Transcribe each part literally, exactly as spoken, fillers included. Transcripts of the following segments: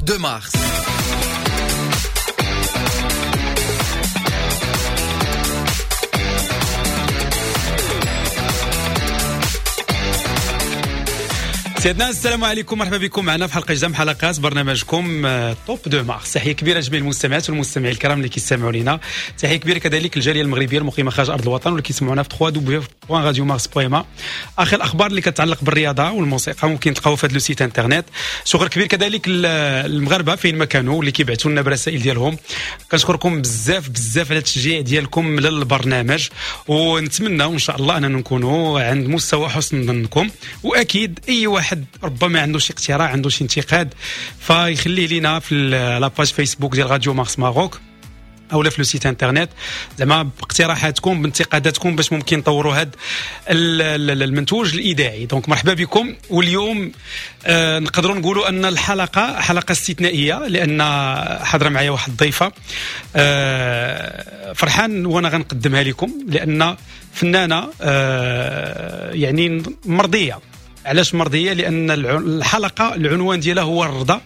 deux mars. سيدنا السلام عليكم، مرحبا بكم معنا في حلقه جديده من حلقات برنامجكم توب دو مارس. تحيه كبيره جميع المستمعات والمستمعين الكرام اللي كيستمعوا لينا. تحيه كبيره كذلك الجاليه المغربيه المقيمه خارج ارض الوطن واللي كيسمعونا في دبليو دبليو دبليو بوان راديو مارس بوان ام. اخر الاخبار اللي كتعلق بالرياضه والموسيقى ممكن تلقاوها في هذا السيت انترنت. شكر كبير كذلك المغاربه فين ما كانوا اللي كيبعثوا لنا برسائل ديالهم. كنشكركم بزاف بزاف على التشجيع ديالكم للبرنامج، ونتمنى ان شاء الله اننا نكونوا عند مستوى حسن ظنكم. واكيد اي واحد ربما عنده شي اقتراح، عنده شي انتقاد، فيخليه لينا في لاباج فيسبوك ديال راديو مارس ماروك او لا في السيت انترنت، زعما باقتراحاتكم بانتقاداتكم باش ممكن نطوروا هذا المنتوج الاذاعي. دونك مرحبا بكم. واليوم آه نقدروا نقولوا ان الحلقه حلقه استثنائيه، لان حاضره معايا واحد الضيفه آه فرحان وانا غنقدمها لكم، لان فنانه آه يعني مرضيه. علاش مرضيه؟ لان الحلقه العنوان ديالها هو الرضا،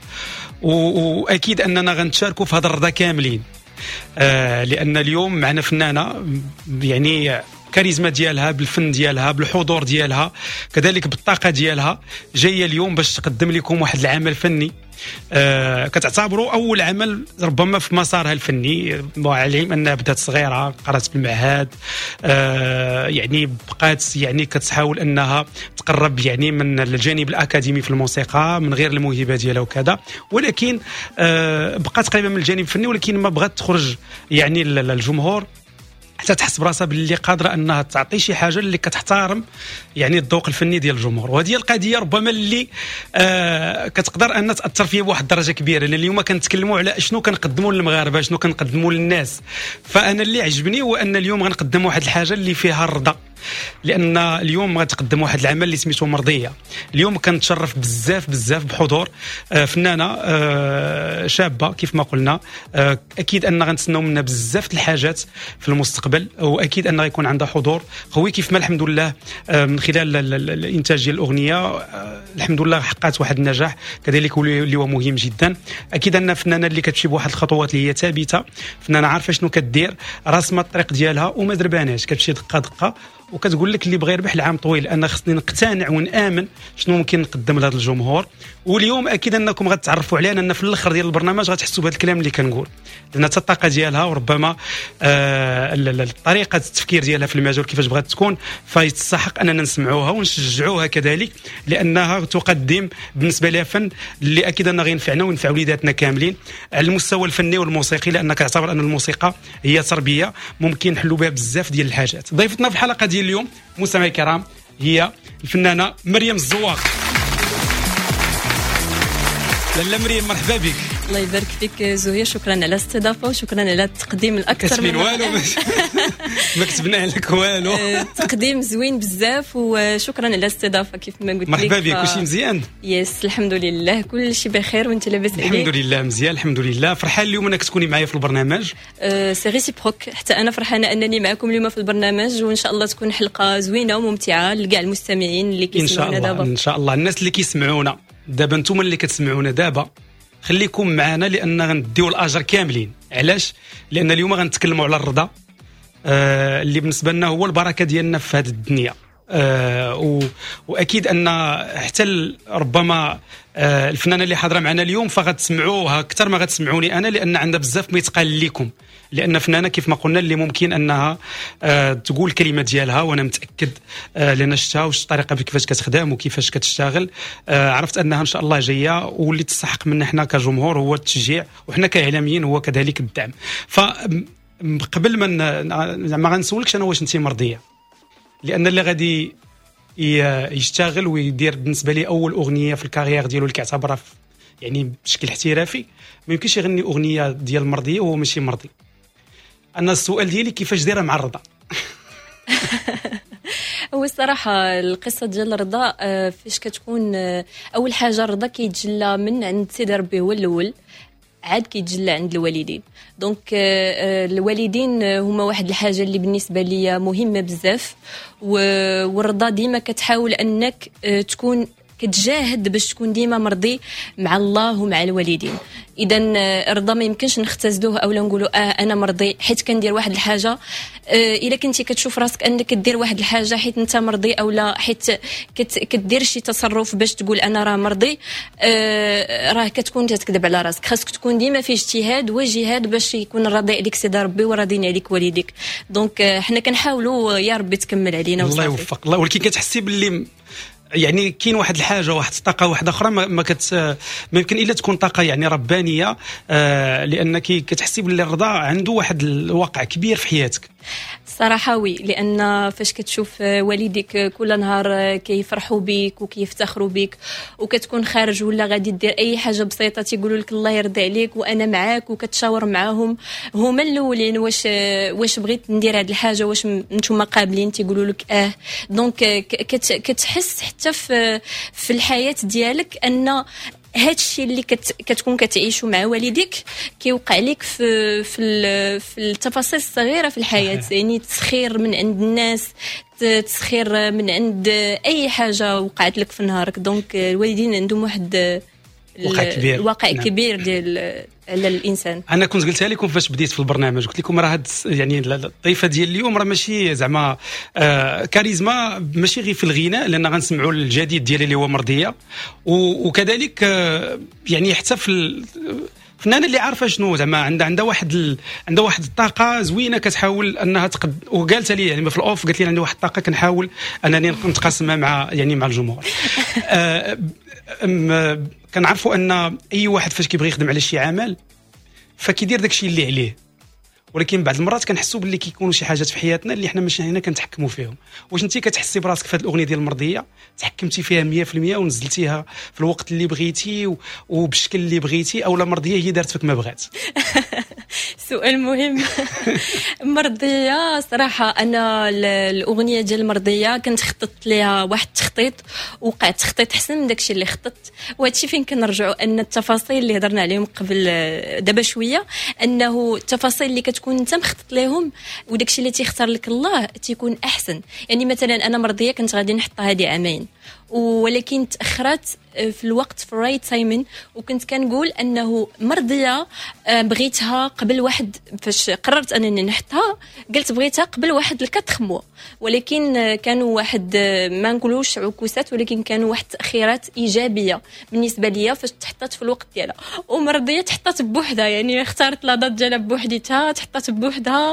واكيد اننا غنتشاركوا في هذا الرضا كاملين. آه لان اليوم معنا فنانه يعني كاريزما ديالها، بالفن ديالها، بالحضور ديالها، كذلك بالطاقه ديالها، جايه اليوم باش تقدم لكم واحد العمل فني آه كتعتبروا اول عمل ربما في مسارها الفني. مع العلم انها بدات صغيره، قرات بالمعهد، آه يعني بقات يعني كتحاول انها تقرب يعني من الجانب الاكاديمي في الموسيقى من غير الموهبه ديالها وكذا، ولكن آه بقات قريبه من الجانب الفني، ولكن ما بغات تخرج يعني للجمهور حتى تحس براسها باللي قادره انها تعطي شي حاجه اللي كتحترم يعني الذوق الفني ديال الجمهور. وهذه القضيه ربما اللي آه كتقدر ان تاثر فيها بواحد الدرجه كبيره، لان اليوم كنتكلموا على شنو كنقدموا للمغاربه، شنو كنقدموا للناس. فانا اللي عجبني هو ان اليوم غنقدم واحد الحاجه اللي فيها الرضا، لان اليوم غتقدم واحد العمل اللي سميتو مرضيه. اليوم كنتشرف بزاف بزاف بحضور آه فنانه آه شابه كيف ما قلنا. آه اكيد ان غنتسناو منها بزاف الحاجات في المستقبل، واكيد ان غيكون عندها حضور قوي كيف ما الحمد لله آه من خلال الانتاج ديال الاغنيه آه الحمد لله حققت واحد النجاح كذلك اللي هو مهم جدا. اكيد ان فنانه اللي كتمشي بواحد الخطوات اللي هي ثابته، فنانه عارفه شنو كدير، راسمه الطريق ديالها وما درباناش، كتمشي دقه دقه وكتقول لك اللي بغى يربح العام طويل انا خصني نقتنع ونامن شنو ممكن نقدم لهذا الجمهور. واليوم اكيد انكم غتعرفوا عليها، ان في الاخر ديال البرنامج غتحسوا بهذا الكلام اللي كنقول، لان الطاقه ديالها وربما آه طريقه التفكير ديالها في المجال كيفاش بغات تكون، فيستحق اننا نسمعوها ونشجعوها كذلك، لانها تقدم بالنسبه لها فن اللي اكيد انه غينفعنا وينفع وليداتنا كاملين على المستوى الفني والموسيقي، لان كنعتبر ان الموسيقى هي تربيه ممكن نحلوا بها بزاف ديال الحاجات. ضيفتنا في الحلقه ديال اليوم مستمعي الكرام هي الفنانه مريم الزواق. لاله مريم مرحبا بك. الله يبارك فيك زهير، شكرا على الاستضافه وشكرا على التقديم الاكثر من والو ما كتبنا لك والو. تقديم زوين بزاف وشكرا على الاستضافه كيف ما قلت لك. مرحبا بك. كلشي مزيان؟ يس الحمد لله كل شيء بخير وانت لاباس عليك؟ الحمد لله مزيان الحمد لله. فرحان اليوم انك تكوني معايا في البرنامج. أه سي ريسيبروك، حتى انا فرحانه انني معكم اليوم في البرنامج، وان شاء الله تكون حلقه زوينه وممتعه لكاع المستمعين اللي كيسمعونا دابا. ان شاء الله الناس اللي كيسمعونا دابا، نتوما اللي كتسمعونا دابا خليكم معنا، لان غنديو الاجر كاملين. علاش؟ لان اليوم غنتكلموا على الرضا آه اللي بالنسبه لنا هو البركه ديالنا في هذه الدنيا. آه واكيد ان حتى ربما آه الفنانه اللي حاضره معنا اليوم فغتسمعوها اكثر ما غتسمعوني انا، لان عندها بزاف ما يتقال لكم، لان فنانه كيف ما قلنا اللي ممكن انها آه تقول الكلمه ديالها، وانا متاكد آه لان شفتها وش الطريقه كيفاش كتخدم وكيفاش كتشتغل آه عرفت انها ان شاء الله جايه، واللي تستحق منا احنا كجمهور هو التشجيع، وحنا كاعلاميين هو كذلك الدعم. فقبل ما ما غنسولكش انا واش انت مرضيه، لان اللي غادي يشتغل ويدير بالنسبه لي اول اغنيه في الكارير ديالو اللي كيعتبرها يعني بشكل احترافي، ما يمكنش يغني اغنيه ديال مرضيه وهو ماشي مرضي. انا السؤال ديالي كيفاش دايره مع الرضا؟ هو الصراحه القصه ديال الرضا فاش كتكون اول حاجه الرضا كيتجلى من عند سيدي ربي هو الاول، عاد كيتجلى عند الوالدين. دونك الوالدين هما واحد الحاجه اللي بالنسبه لي مهمه بزاف، والرضا ديما كتحاول انك تكون كتجاهد باش تكون ديما مرضي مع الله ومع الوالدين. اذا الرضا ما يمكنش نختزلوه اولا نقولوا اه انا مرضي حيت كندير واحد الحاجه. آه الا كنتي كتشوف راسك انك كدير واحد الحاجه حيت انت مرضي اولا حيت كت كدير شي تصرف باش تقول انا راه مرضي، آه راه كتكون تكذب على راسك. خاصك تكون ديما في اجتهاد وجهاد باش يكون الرضي عليك سيدي ربي وراضين عليك والديك. دونك آه حنا كنحاولوا يا ربي تكمل علينا الله يوفق. الله ولكن كتحسي باللي يعني كاين واحد الحاجه واحد الطاقه واحده اخرى ما, ما كت ما يمكن الا تكون طاقه يعني ربانيه، آه لانك كتحسي باللي الرضا عنده واحد الواقع كبير في حياتك. صراحة وي، لأن فاش كتشوف والديك كل نهار كيفرحوا بيك وكيفتخروا بيك وكتكون خارج ولا غادي دير أي حاجة بسيطة تيقولوا لك الله يرضي عليك وأنا معاك، وكتشاور معاهم هما الأولين واش واش بغيت ندير هذه الحاجة، واش نتوما قابلين، تيقولوا لك آه. دونك كت كتحس حتى في في الحياة ديالك أن هاد الشيء اللي كت كتكون كتعيشوا مع والديك كيوقع لك في في في التفاصيل الصغيره في الحياه. يعني تسخير من عند الناس، تسخير من عند اي حاجه وقعت لك في نهارك. دونك الوالدين عندهم واحد واقع كبير، واقع نعم. كبير ديال على الانسان. انا كنت قلتها لكم فاش بديت في البرنامج، قلت لكم راه هاد يعني الضيفه ديال اليوم راه ماشي زعما آه كاريزما، ماشي غير في الغناء، لان غنسمعوا الجديد ديالي اللي هو مرضيه، وكذلك آه يعني حتى في الفنانه اللي عارفه شنو زعما عندها عندها واحد ال... عندها واحد الطاقه زوينه كتحاول انها تقد، وقالت لي يعني في الاوف قالت لي عندي واحد الطاقه كنحاول انني نتقاسمها مع يعني مع الجمهور. آه كنعرفوا ان اي واحد فاش كيبغي يخدم على شي عمل فكيدير داكشي اللي عليه، ولكن بعض المرات كنحسوا باللي كيكونوا شي حاجات في حياتنا اللي حنا ماشي هنا كنتحكموا فيهم. واش انت كتحسي براسك في هذه الاغنيه ديال المرضيه تحكمتي فيها مية في المية ونزلتيها في الوقت اللي بغيتي وبالشكل اللي بغيتي، اولا مرضيه هي دارت فيك ما بغات؟ سؤال مهم. مرضيه صراحه انا الاغنيه ديال المرضيه كنت خططت ليها واحد التخطيط، وقعت تخطيط احسن من داكشي اللي خططت. وهادشي فين كنرجعوا ان التفاصيل اللي هضرنا عليهم قبل دابا شويه، انه التفاصيل اللي كتكون انت مخطط لهم وداكشي اللي تيختار لك الله تيكون احسن. يعني مثلا انا مرضيه كنت غادي نحطها هذه عامين، ولكن تاخرت في الوقت في الرايت تايمين، وكنت كنقول انه مرضيه بغيتها قبل واحد، فاش قررت انني نحطها قلت بغيتها قبل واحد الكاتخ موا، ولكن كانوا واحد ما نقولوش عكوسات، ولكن كانوا واحد تاخيرات ايجابيه بالنسبه ليا فاش تحطت في الوقت ديالها. ومرضيه تحطت بوحدها، يعني اختارت لا دات ديالها بوحديتها، تحطت بوحدها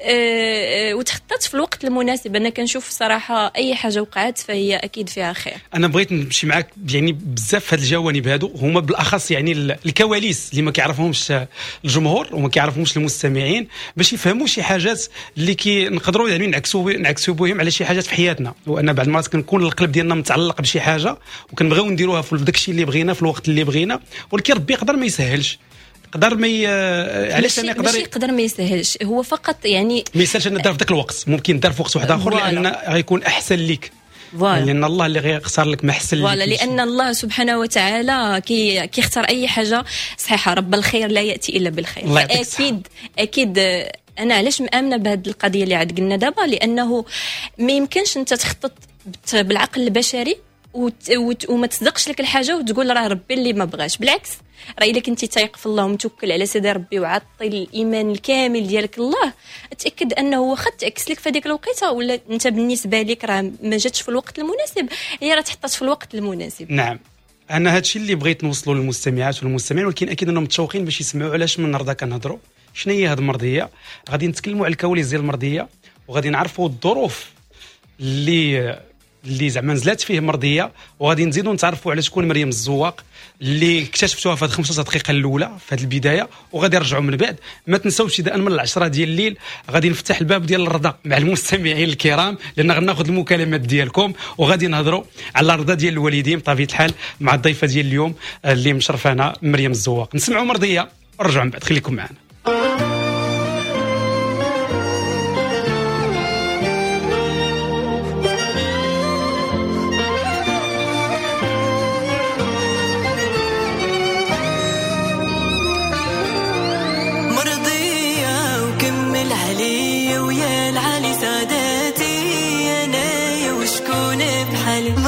أه وتحطت في الوقت المناسب. انا كنشوف صراحه اي حاجه وقعت فهي اكيد فيها خير. انا بغيت نمشي معاك يعني بزاف هاد الجوانب هادو، هما بالاخص يعني الكواليس اللي ما كيعرفهمش الجمهور وما كيعرفهمش المستمعين، باش يفهموا شي حاجات اللي كنقدروا يعني نعكسوا نعكسوا بهم على شي حاجات في حياتنا. وان بعض المرات كنكون القلب ديالنا متعلق بشي حاجه وكنبغيو نديروها في داك الشيء اللي بغينا في الوقت اللي بغينا، ولكن ربي يقدر ما يسهلش، يقدر ما ي... علاش انا يقدر ماشي يقدر ما يسهلش، هو فقط يعني ما يسهلش انه دار في ذاك الوقت، ممكن دار في وقت واحد اخر لان غيكون احسن ليك. فوالا، لان الله اللي غيختار لك ما احسن لك. فوالا، لان الله سبحانه وتعالى كي كيختار اي حاجه صحيحه. رب الخير لا ياتي الا بالخير. اكيد اكيد انا علاش مامنه بهذه القضيه اللي عاد قلنا دابا، لانه ما يمكنش انت تخطط بالعقل البشري وت... وت... وما تصدقش لك الحاجه وتقول راه ربي اللي ما بغاش. بالعكس، راه الا كنتي تايق في الله ومتوكل على سيدي ربي وعاطي الايمان الكامل ديالك الله، اتاكد انه واخا تعكس لك في هذيك الوقيته ولا انت بالنسبه لك راه ما جاتش في الوقت المناسب، هي راه تحطات في الوقت المناسب. نعم، انا هادشي اللي بغيت نوصلوا للمستمعات والمستمعين، ولكن اكيد انهم متشوقين باش يسمعوا علاش من النهارده كنهضروا شنو هي هاد المرضيه. غادي نتكلموا على الكواليس ديال المرضيه، وغادي نعرفوا الظروف اللي اللي زعما نزلات فيه مرضيه، وغادي نزيدوا نتعرفوا على شكون مريم الزواق اللي اكتشفتوها في هاد خمسة دقائق الاولى في هاد البدايه، وغادي نرجعوا من بعد. ما تنساوش ابتداء من العشرة ديال الليل غادي نفتح الباب ديال الرضا مع المستمعين الكرام، لان غناخذ المكالمات ديالكم وغادي نهضروا على الرضا ديال الوالدين بطبيعه الحال مع الضيفه ديال اليوم اللي مشرفانا مريم الزواق. نسمعوا مرضيه ونرجعوا من بعد، خليكم معنا.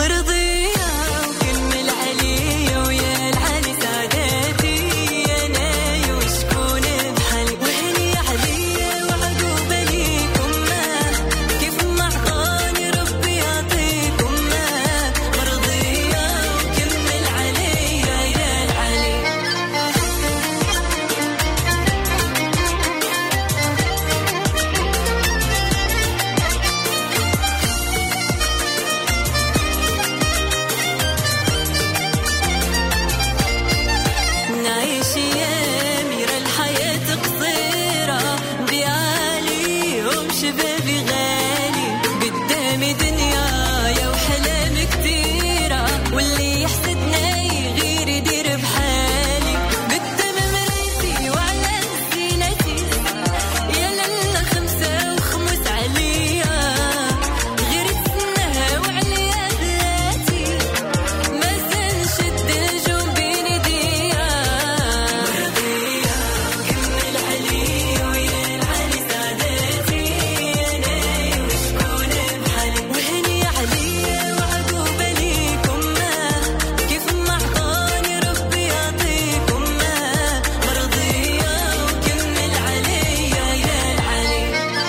مرضية وكمل علي ويا العلي سادتي، أنا الايام يرى الحياه قصيره بيعاليهم شبابي غالي قدامي دنيا يا وحلام كتيره واللي يحسدنا يغير يدير بحالي قدام مريتي وعلى زينتي يا لنا خمسه وخمس عليا غير تسناها وعليا بلاتي ما زنشد الجوم بين ايديا مرضيه كمل علي ويا العلي سعادتي انا وشكون بحالي وهني عليا وعقوب ليكم كيف ما عطاني ربي يعطيكم مرضيه وكمل عليا يا العلي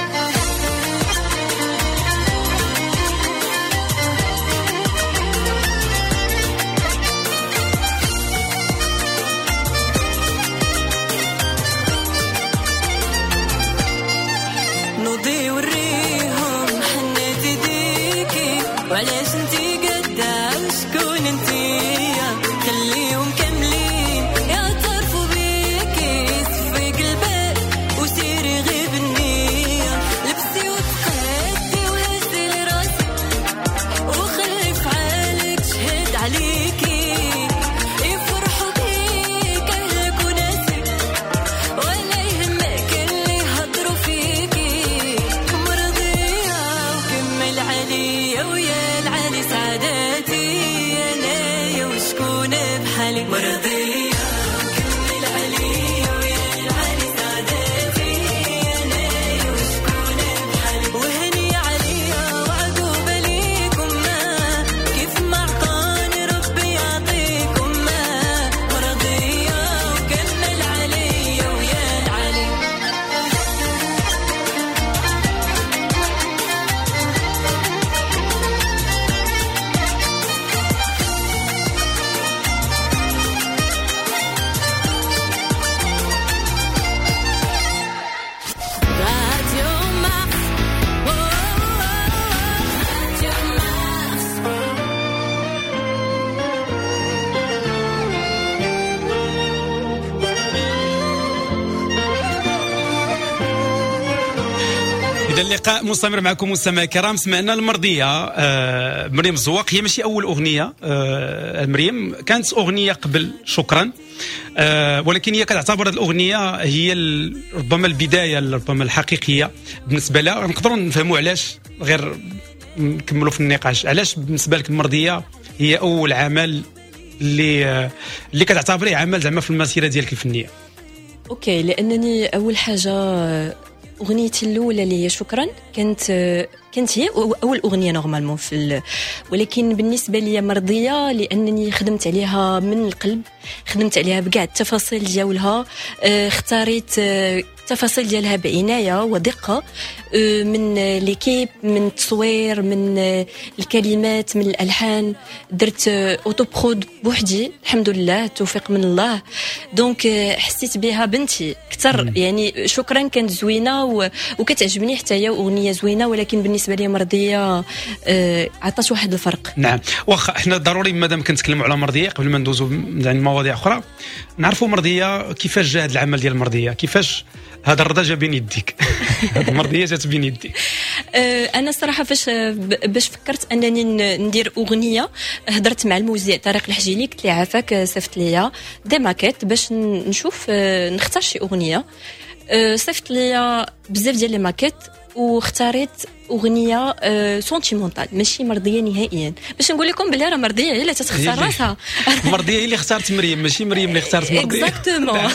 نوضي وريهم حنات يديكي وعلاش انتي قدا وشكون انتيا خليهم كاملين يعترفوا بيكي صفي قلبك وسيري غير بالنية لبسي وتقادي وهزي لراسي وخلي فعالك شهد عليكي يفرحوا بيك اهلك وناسك ولا يهمك اللي يهضروا فيكي مرضية وكمل عليا ويا العلي سعادتي انا وشكون بحالي مرضية وكمل عليا ويا العلي سعادتي انا وشكون بحالي وهني عليا وعقوب ليكم كيف ما عطاني ربي يعطيكم مرضية وكمل عليا ويا العلي Radio Mars. Oh, oh, oh, Radio Mars. إذا اللقاء مستمر معكم مستمعينا الكرام. سمعنا المرضية آه مريم الزواق. هي ماشي أول أغنية آه مريم، كانت أغنية قبل شكرا آه ولكن هي كتعتبر هذه الأغنية هي ال- ربما البداية ربما الحقيقية بالنسبة لها. نقدروا نفهموا علاش، غير نكملوا في النقاش. علاش بالنسبة لك المرضية هي أول عمل اللي آه اللي كتعتبريه عمل زعما في المسيرة ديالك الفنية؟ اوكي، لانني اول حاجه اغنيتي الاولى اللي هي شكرا كانت كانت هي اول اغنيه نورمالمون في ال... ولكن بالنسبه لي مرضيه لانني خدمت عليها من القلب، خدمت عليها بكاع التفاصيل ديالها، اختاريت التفاصيل ديالها بعنايه ودقه، من ليكيب، من التصوير، من الكلمات، من الالحان. درت اوتو برود بوحدي الحمد لله، توفيق من الله. دونك حسيت بها بنتي اكثر. يعني شكرا كانت زوينه و... وكتعجبني حتى هي اغنيه زوينه، ولكن بالنسبه لي مرضيه عطات واحد الفرق. نعم، واخا احنا ضروري مادام كنتكلموا على مرضيه قبل ما ندوزوا يعني مواضيع اخرى نعرفوا مرضيه كيفاش جا هذا العمل ديال المرضيه، كيفاش هذا الرضا جا بين يديك؟ المرضيه جات بين يديك. انا صراحه فاش باش فكرت انني ندير اغنيه، هضرت مع الموزع طارق الحجيلي، قلت لي عافاك صيفط ليا دي ماكيت باش نشوف نختار شي اغنيه. صيفط ليا بزاف ديال لي ماكيت واختاريت اغنيه سونتيمونتال ماشي مرضيه نهائيا، باش نقول لكم بلي راه مرضيه هي اللي تتختار راسها. مرضيه هي اللي اختارت مريم، ماشي مريم اللي اختارت مرضيه. اكزاكتومون.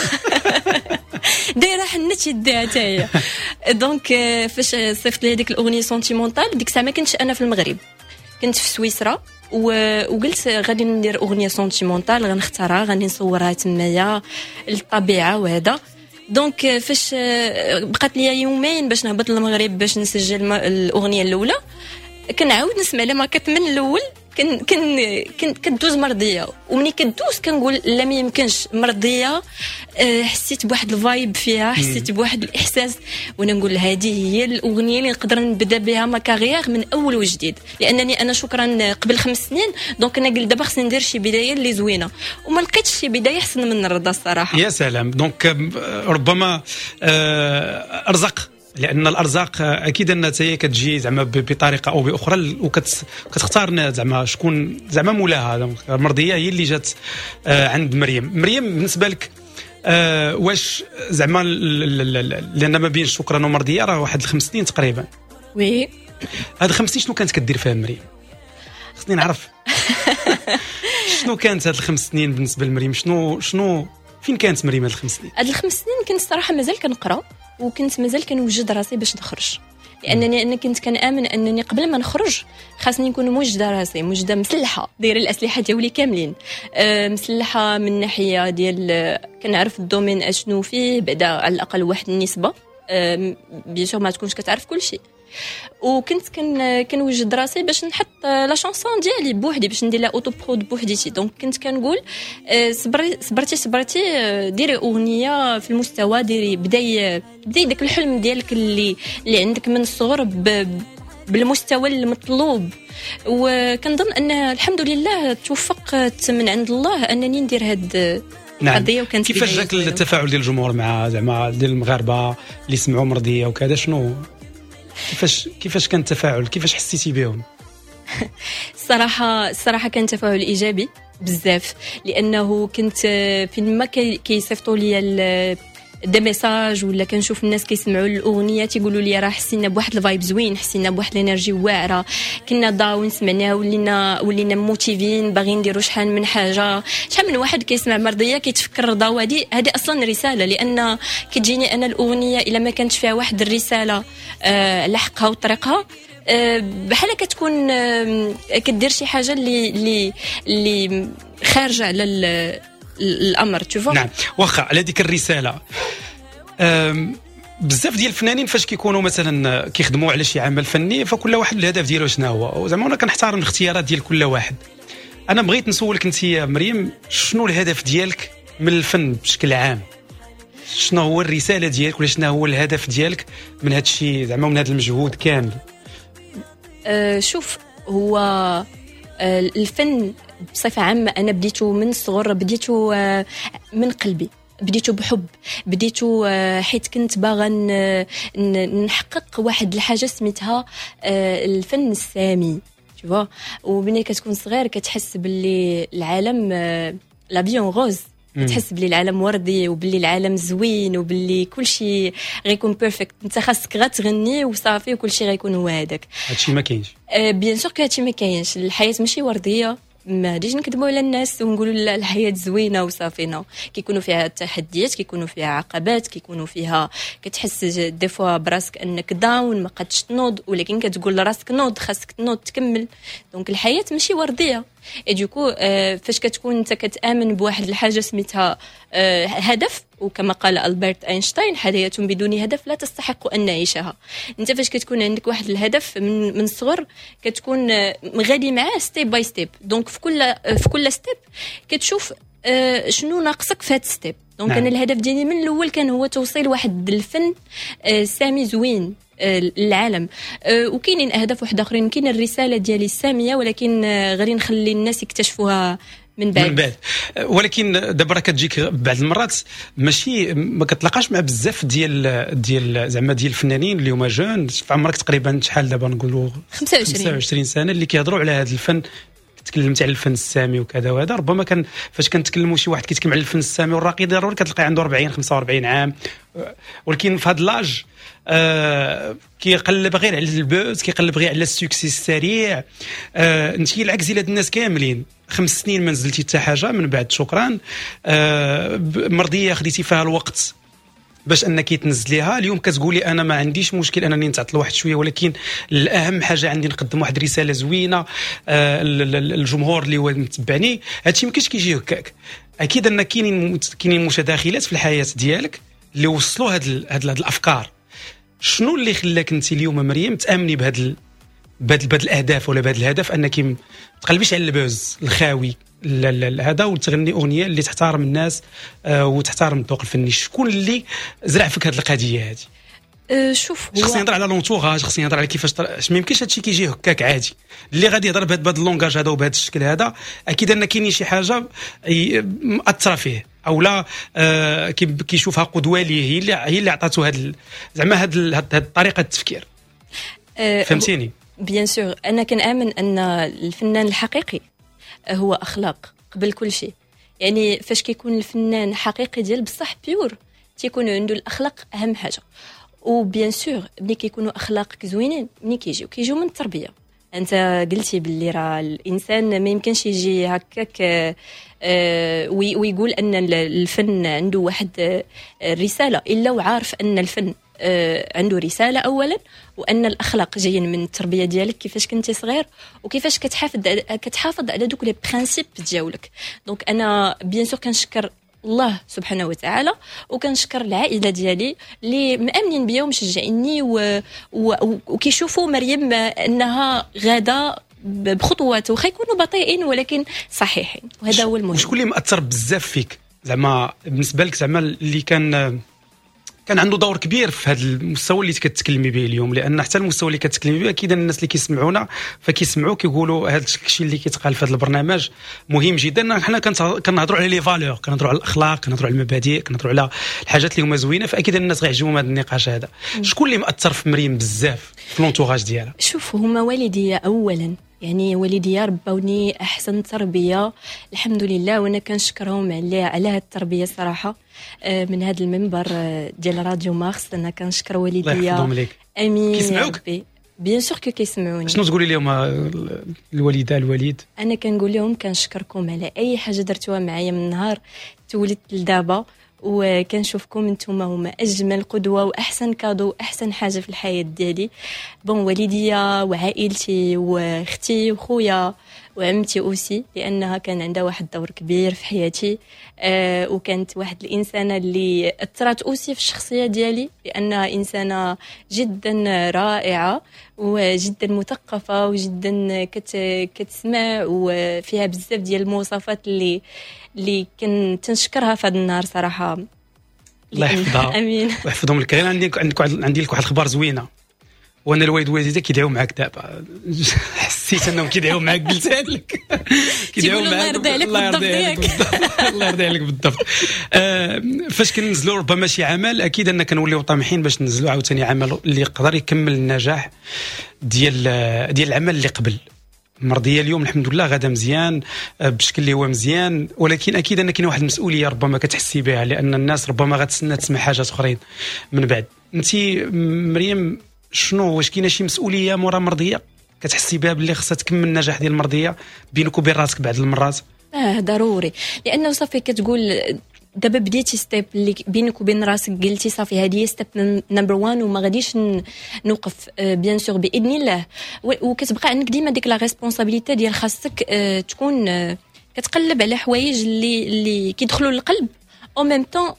دايره حنت يديها حتى هي. دونك فاش صيفط لي هذيك الاغنيه سونتيمونتال، ديك الساعه ما كنتش انا في المغرب، كنت في سويسرا، وقلت غادي ندير اغنيه سونتيمونتال، غنختارها غادي نصورها تمايا الطبيعه وهذا. دونك فاش بقات لي يومين باش نهبط للمغرب باش نسجل الاغنيه الاولى، كنعاود نسمع لها ماكيت من الاول، كن كن كن كدوز مرضيه، ومني كدوز كنقول لا ما يمكنش مرضيه. أه حسيت بواحد الفايب فيها، حسيت بواحد الاحساس، وانا نقول هذه هي الاغنيه اللي نقدر نبدا بها ما كارير من اول وجديد، لانني انا شكرا قبل خمس سنين دونك انا قلت دابا خصني ندير شي بدايه اللي زوينه، وما لقيتش شي بدايه احسن من الرضا الصراحه. يا سلام. دونك ربما أه ارزق، لان الارزاق اكيد انها هي كتجي زعما بطريقه او باخرى، وكتختار زعما شكون زعما مولاها. مرضيه هي اللي جات عند مريم. مريم بالنسبه لك أه واش زعما لان ما بين شكرا ومرضيه راه واحد الخمس سنين تقريبا. وي هاد الخمس سنين شنو كانت كدير فيها مريم؟ خصني نعرف شنو كانت هاد الخمس سنين بالنسبه لمريم. شنو شنو فين كانت مريم هاد الخمس سنين؟ هاد الخمس سنين كنت صراحه مازال كنقرا، وكنت مازال كنوجد راسي باش نخرج، لانني انا كنت كنامن انني قبل ما نخرج خاصني نكون موجده راسي، موجده مسلحه، دايره الاسلحه ديالي كاملين، أه مسلحه من ناحيه ديال كنعرف الدومين اشنو فيه، بعدا على الاقل واحد النسبه، أه بيان ما تكونش كتعرف كل شيء. وكنت كن كنوجد راسي باش نحط لا شانسون ديالي بوحدي، باش ندير لا اوتو برود بوحديتي. دونك كنت كنقول صبري صبرتي صبرتي ديري اغنيه في المستوى، ديري بداي بداي داك الحلم ديالك اللي اللي عندك من الصغر بالمستوى المطلوب. وكنظن ان الحمد لله توفقت من عند الله انني ندير هاد القضيه. نعم. وكانت كيفاش جاك التفاعل ديال الجمهور مع زعما ديال المغاربه اللي سمعوا مرضيه وكذا؟ شنو كيفاش كيفاش كان التفاعل؟ كيفاش حسيتي بهم؟ الصراحه الصراحه كان تفاعل ايجابي بزاف، لانه كنت فين ما كيصيفطوا لي دي ميساج ولا كنشوف الناس كيسمعوا الاغنيه تيقولوا لي راه حسينا بواحد الفايب زوين، حسينا بواحد الانرجي واعره، كنا داون سمعناها ولينا ولينا موتيفين باغيين نديروا شحال من حاجه. شحال من واحد كيسمع مرضيه كيتفكر رضا، وهذه هذه اصلا رساله، لان كتجيني انا الاغنيه الا ما كانتش فيها واحد الرساله آه على حقها وطريقها، أه بحال كتكون أه كدير شي حاجه اللي اللي اللي خارجه على الامر تشوفوا. نعم. واخا على ديك الرساله، بزاف ديال الفنانين فاش كيكونوا مثلا كيخدموا على شي عمل فني فكل واحد الهدف ديالو شنو هو، زعما انا كنحترم الاختيارات ديال كل واحد. انا بغيت نسولك انت يا مريم، شنو الهدف ديالك من الفن بشكل عام؟ شنو هو الرساله ديالك ولا شنو هو الهدف ديالك من هذا الشيء زعما من هذا المجهود كامل؟ أه شوف، هو أه الفن بصفه عامه انا بديته من الصغر، بديته أه من قلبي، بديته بحب، بديته أه حيت كنت باغا نحقق واحد الحاجه سميتها أه الفن السامي تشوفوا. وملي كتكون صغير كتحس باللي العالم أه لا بيون غوز، تحس بلي العالم وردي وبلي العالم زوين وبلي كل شيء غيكون بيرفكت، انت خاصك غير تغني وصافي وكل شيء غيكون هو هذاك. هادشي ما كاينش آه بيان سور هادشي ما كاينش، الحياه ماشي ورديه، ما غاديش نكذبوا على الناس ونقولوا لا الحياه زوينه وصافينا، كيكونوا فيها تحديات، كيكونوا فيها عقبات، كيكونوا فيها كتحس دي فوا براسك انك داون ما قدش تنوض، ولكن كتقول لراسك نوض، خاصك تنوض تكمل. دونك الحياه ماشي ورديه. اي دوكو آه فاش كتكون انت كتامن بواحد الحاجه سميتها آه هدف، وكما قال ألبرت أينشتاين حياة بدون هدف لا تستحق أن نعيشها. انت فاش كتكون عندك واحد الهدف من من الصغر كتكون آه غادي معاه ستيب باي ستيب، دونك في كل آه في كل ستيب كتشوف آه شنو ناقصك في هاد ستيب. دونك نعم. انا الهدف ديالي من الاول كان هو توصيل واحد الفن آه سامي زوين العالم. أه وكاينين اهداف واحد اخرين، كاين الرساله ديالي الساميه، ولكن أه غادي نخلي الناس يكتشفوها من بعد. من بعد ولكن دابا راه كتجيك بعض المرات ماشي ما كتلاقاش مع بزاف ديال ديال زعما ديال الفنانين اللي هما جون في عمرك تقريبا شحال دابا نقولوا خمسة وعشرين سنه اللي كيهضروا على هذا الفن. تكلمت على الفن السامي وكذا وهذا، ربما كان فاش كنتكلموا شي واحد كيتكلم على الفن السامي والراقي ضروري كتلقى عنده أربعين خمسة وأربعين عام، ولكن في هذا لاج آه كيقلب غير على البوز، كيقلب غير على السكسي السريع. آه انت العكس ديال هاد الناس كاملين، خمس سنين ما نزلتي حتى حاجه من بعد شكرا. آه مرضيه خديتي فيها الوقت باش انك تنزليها، اليوم كتقولي انا ما عنديش مشكل انني نتعطل واحد شويه، ولكن الاهم حاجه عندي نقدم واحد رساله زوينه آه الجمهور اللي هو متبعني. هادشي ما كاينش كيجي هكاك، اكيد ان كاينين كاينين متداخلات في الحياه ديالك اللي وصلوا هاد هاد الافكار. شنو اللي خلاك انت اليوم مريم تامني بهاد بهاد بهاد الاهداف ولا بهاد الهدف انك ما تقلبيش على البوز الخاوي هذا وتغني اغنيه اللي تحترم الناس آه وتحترم الذوق الفني. شكون اللي زرع فيك هذه القضيه هذه؟ أه شوف هو خصني نهضر على لونتوراج، خصني نهضر على كيفاش تر... ما يمكنش هادشي كيجي هكاك عادي اللي غادي يهضر بهذا اللونغاج هذا وبهذا الشكل هذا. اكيد ان كاين شي حاجه مأثره فيه او لا آه كيشوفها قدوه ليه، هي اللي هي اللي عطاتو هاد زعما هاد هاد الطريقه التفكير. أه فهمتيني؟ بيان سور انا كنآمن ان الفنان الحقيقي هو اخلاق قبل كل شيء. يعني فاش كيكون الفنان حقيقي ديال بصح بيور تيكون عنده الاخلاق اهم حاجه. وبيان سور ملي كيكونوا اخلاقك زوينين ملي كيجيو كيجيو من التربيه. انت قلتي باللي راه الانسان ما يمكنش يجي هكاك آه ويقول ان الفن عنده واحد الرساله الا وعارف ان الفن آه عنده رساله اولا، وان الاخلاق جايين من التربيه ديالك كيفاش كنتي صغير وكيفاش كتحافظ كتحافظ على دوك لي برينسيپ ديالك. دونك انا بيان سور كنشكر الله سبحانه وتعالى وكنشكر العائله ديالي اللي مامنين بيا ومشجعيني و... و... وكيشوفوا مريم انها غاده بخطوات واخا يكونوا بطيئين ولكن صحيحين، وهذا هو المهم. شكون اللي مأثر بزاف فيك زعما بالنسبه لك، زعما اللي كان كان عنده دور كبير في هذا المستوى اللي كتكلمي به اليوم؟ لان حتى المستوى اللي كتكلمي به اكيد الناس اللي كيسمعونا فكيسمعوا كيقولوا هذا الشيء اللي كيتقال في هذا البرنامج مهم جدا. حنا كنهضروا على لي فالور، كنهضروا على الاخلاق، كنهضروا على المبادئ، كنهضروا على الحاجات اللي هما زوينه، فاكيد الناس غيعجبهم هذا النقاش هذا. شكون اللي مأثر في مريم بزاف في لونتوراج ديالها؟ شوف هما والديا اولا، يعني والديا ربوني احسن تربيه الحمد لله، وانا كنشكرهم على على هذه التربيه صراحه. من هذا المنبر ديال راديو مارس انا كنشكر والديا. الله يحفظهم لك. امين. كيسمعوك؟ بيان سور كو كيسمعوني. شنو تقولي لهم الوالده الوالد؟ انا كنقول لهم كنشكركم على اي حاجه درتوها معايا من نهار تولدت لدابا، وكنشوفكم نتوما هما اجمل قدوه واحسن كادو واحسن حاجه في الحياه ديالي. بون والديا وعائلتي واختي وخويا وعمتي اوسي، لانها كان عندها واحد الدور كبير في حياتي. آه وكانت واحد الانسانه اللي اثرت اوسي في الشخصيه ديالي، لانها انسانه جدا رائعه وجدا مثقفه وجدا كت كتسمع وفيها بزاف ديال المواصفات اللي اللي كنتنشكرها في هذا النهار صراحه. الله يحفظها. امين. ويحفظهم لك. غير عندي عندك عندي لك واحد الخبر زوينه، وانا الوالد والدتي كيدعيو معاك دابا. حسيت انهم كيدعيو معاك، قلتها لك كيدعيو معاك. الله يرضي عليك بالضبط. الله يرضي عليك بالضبط. آه فاش كننزلوا ربما شي عمل اكيد ان كنوليو طامحين باش ننزلوا عاوتاني عمل اللي يقدر يكمل النجاح ديال ديال العمل اللي قبل. مرضيه اليوم الحمد لله غدا مزيان بشكل اللي هو مزيان، ولكن اكيد ان كاين واحد المسؤوليه ربما كتحسي بها، لان الناس ربما غتسنى تسمع حاجات اخرين من بعد. انت مريم شنو واش كاينه شي مسؤوليه مورا مرضيه كتحسي بها باللي خصها تكمل النجاح ديال المرضيه بينك وبين راسك بعض المرات؟ اه ضروري، لانه صافي كتقول دابا بديتي ستيب اللي بينك وبين راسك، قلتي صافي هذه ستيب نمبر واحد وما غاديش نوقف. بيان سور باذن الله، وكتبقى عندك ديما ديك لا ريسبونسابيلتي ديال خاصك تكون كتقلب على حوايج اللي اللي كيدخلوا للقلب او ميم طون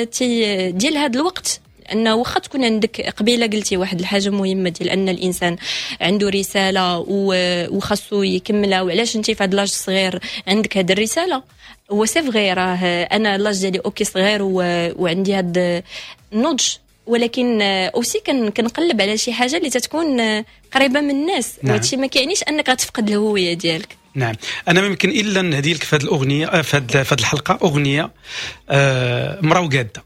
ديال هذا الوقت. انه واخا تكون عندك قبيله قلتي واحد الحاجه مهمه ديال ان الانسان عنده رساله وخاصو يكملها، وعلاش انت في هذا لاج صغير عندك هذه الرساله. هو سي فغي راه انا لاج ديالي اوكي صغير وعندي هذا النضج، ولكن اوسي كنقلب على شي حاجه اللي تتكون قريبه من الناس. نعم. وهادشي ما كيعنيش انك غتفقد الهويه ديالك. نعم. انا ما يمكن الا نهدي لك في هذه الاغنيه في هذه الحلقه اغنيه آه مرا وقاده.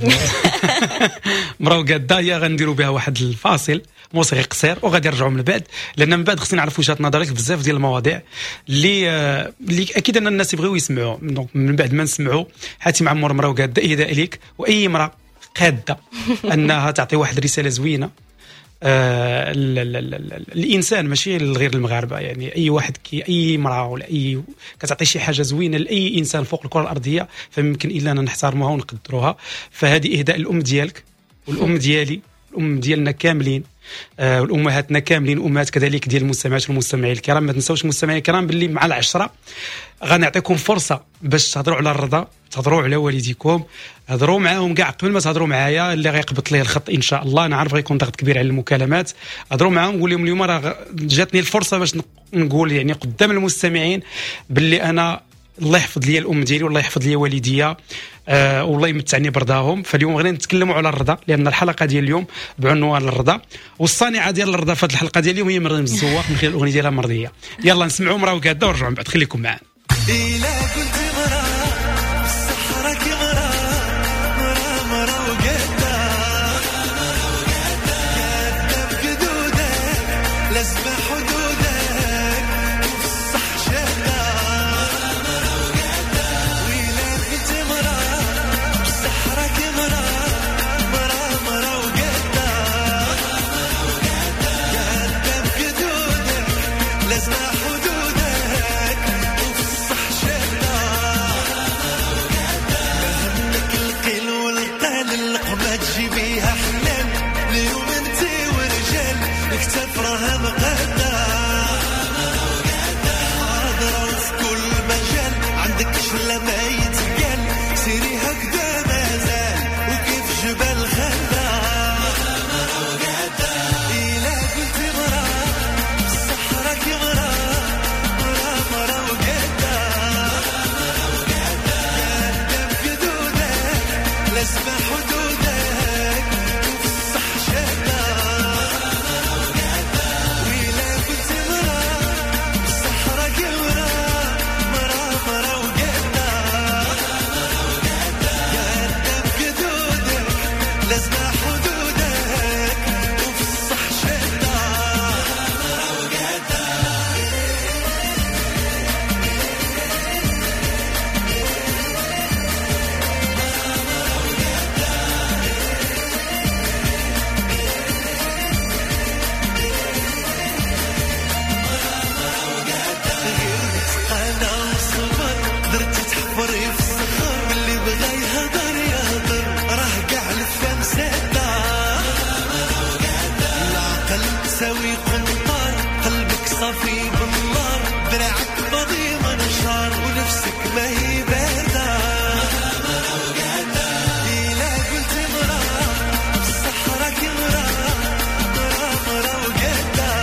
مرا وقاده هي غنديروا بها واحد الفاصل موسيقي قصير وغادي نرجعوا من بعد، لان من بعد خصني نعرف وجهه نظرك في بزاف ديال المواضيع اللي آه اللي اكيد ان الناس يبغيو يسمعوا. دونك من بعد ما نسمعوا حاتم عمور مرا وقاده اهداء ليك واي امراه قاده انها تعطي واحد رساله زوينه. آه ال ال ال ال الانسان ماشي غير المغاربه، يعني اي واحد كي اي امراه ولا اي كتعطي شي حاجه زوينه لاي انسان فوق الكره الارضيه فممكن الا نحترموها ونقدروها. فهذه اهداء الام ديالك والام ديالي الام ديالنا كاملين آه والامهاتنا كاملين، امهات كذلك ديال المستمعات والمستمعين الكرام. ما تنساوش المستمعين الكرام باللي مع العشرة غنعطيكم فرصه باش تهضروا على الرضا، تهضروا على والديكم، هضروا معاهم كاع قبل ما تهضروا معايا اللي غيقبط ليه الخط ان شاء الله. انا عارف غيكون ضغط كبير على المكالمات، هضروا معاهم قول لهم اليوم راه جاتني الفرصه باش نقول يعني قدام المستمعين باللي انا الله يحفظ لي الام ديالي والله يحفظ لي والديا آه والله يمتعني برضاهم. فاليوم غادي نتكلموا على الرضا، لان الحلقه ديال اليوم بعنوان الرضا، والصانعه ديال الرضا في هذه الحلقه ديال اليوم هي مريم الزواق من خلال الاغنيه ديالها مرضيه. يلا نسمعوا مرا وقاده ونرجعوا من بعد، خليكم معنا. إلا كنت مرا الصحراء كمرا مرا مرا وقاده قاده بقدودك لازم حدودك وفصح شاده وإلا كنت مرا الصحراء كمرا مرا مرا وقاده قاده بقدودك لازم تجيبيها حنان اليوم انتي ورجال اكتف راها مقادة حاضرة وفي كل مجال عندك شلة ما يتقال سيري هكذا مازال وكيف جبال خلة إلا قلتي مرا الصحراء كمرا مرا مرا وقادة قادة بقدودك لازم حدودك سوي قنطار قلبك صافي بالنار دراعك فاضي منشار ونفسك ما هي باردة إلا قلت مرا الصحراء كمرا مرا مرا وقادة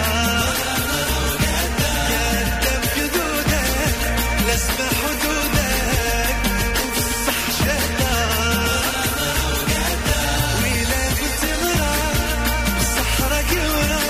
قادة بقدودك لازم حدودك وفصح شادة وإلا قلت مرا الصحراء كمرا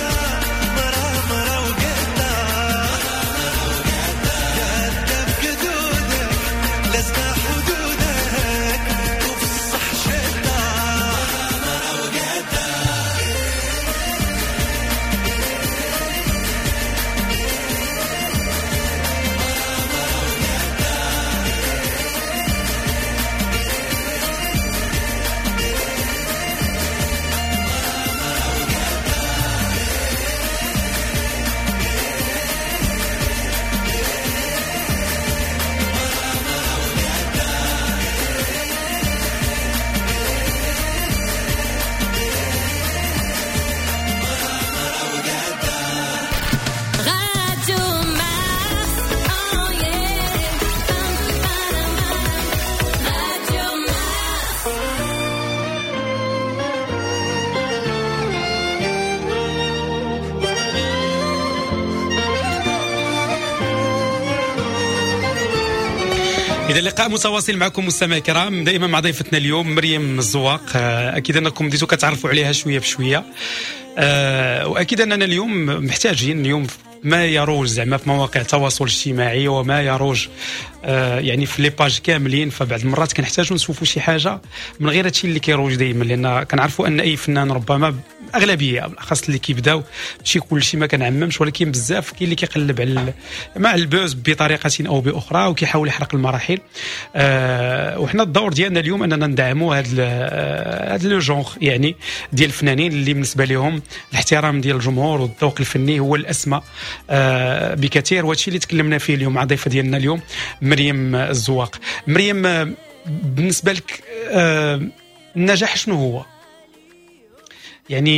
إذا اللقاء متواصل معكم مستمعي الكرام، دائما مع ضيفتنا اليوم مريم الزواق. أكيد أنكم بديتوا كتعرفوا عليها شوية بشوية، وأكيد أننا اليوم محتاجين اليوم ما يروج زعما في مواقع التواصل الاجتماعي وما يروج آه يعني في لي باج كاملين. فبعض المرات كنحتاجوا نشوفوا شي حاجه من غير هادشي اللي كيروج دائما، لان كنعرفوا ان اي فنان ربما اغلبيه بالاخص اللي كيبداو ماشي كلشي ما كنعممش، ولكن بزاف كاين اللي كيقلب على مع البوز بطريقه او باخرى وكيحاول يحرق المراحل. آه وحنا الدور ديالنا اليوم اننا ندعموا هذا هذا لو جونغ يعني ديال الفنانين اللي بالنسبه لهم الاحترام ديال الجمهور والذوق الفني هو الاسمى آه بكثير. وهادشي اللي تكلمنا فيه اليوم مع ضيفه ديالنا اليوم مريم الزواق. مريم آه بالنسبه لك آه النجاح شنو هو؟ يعني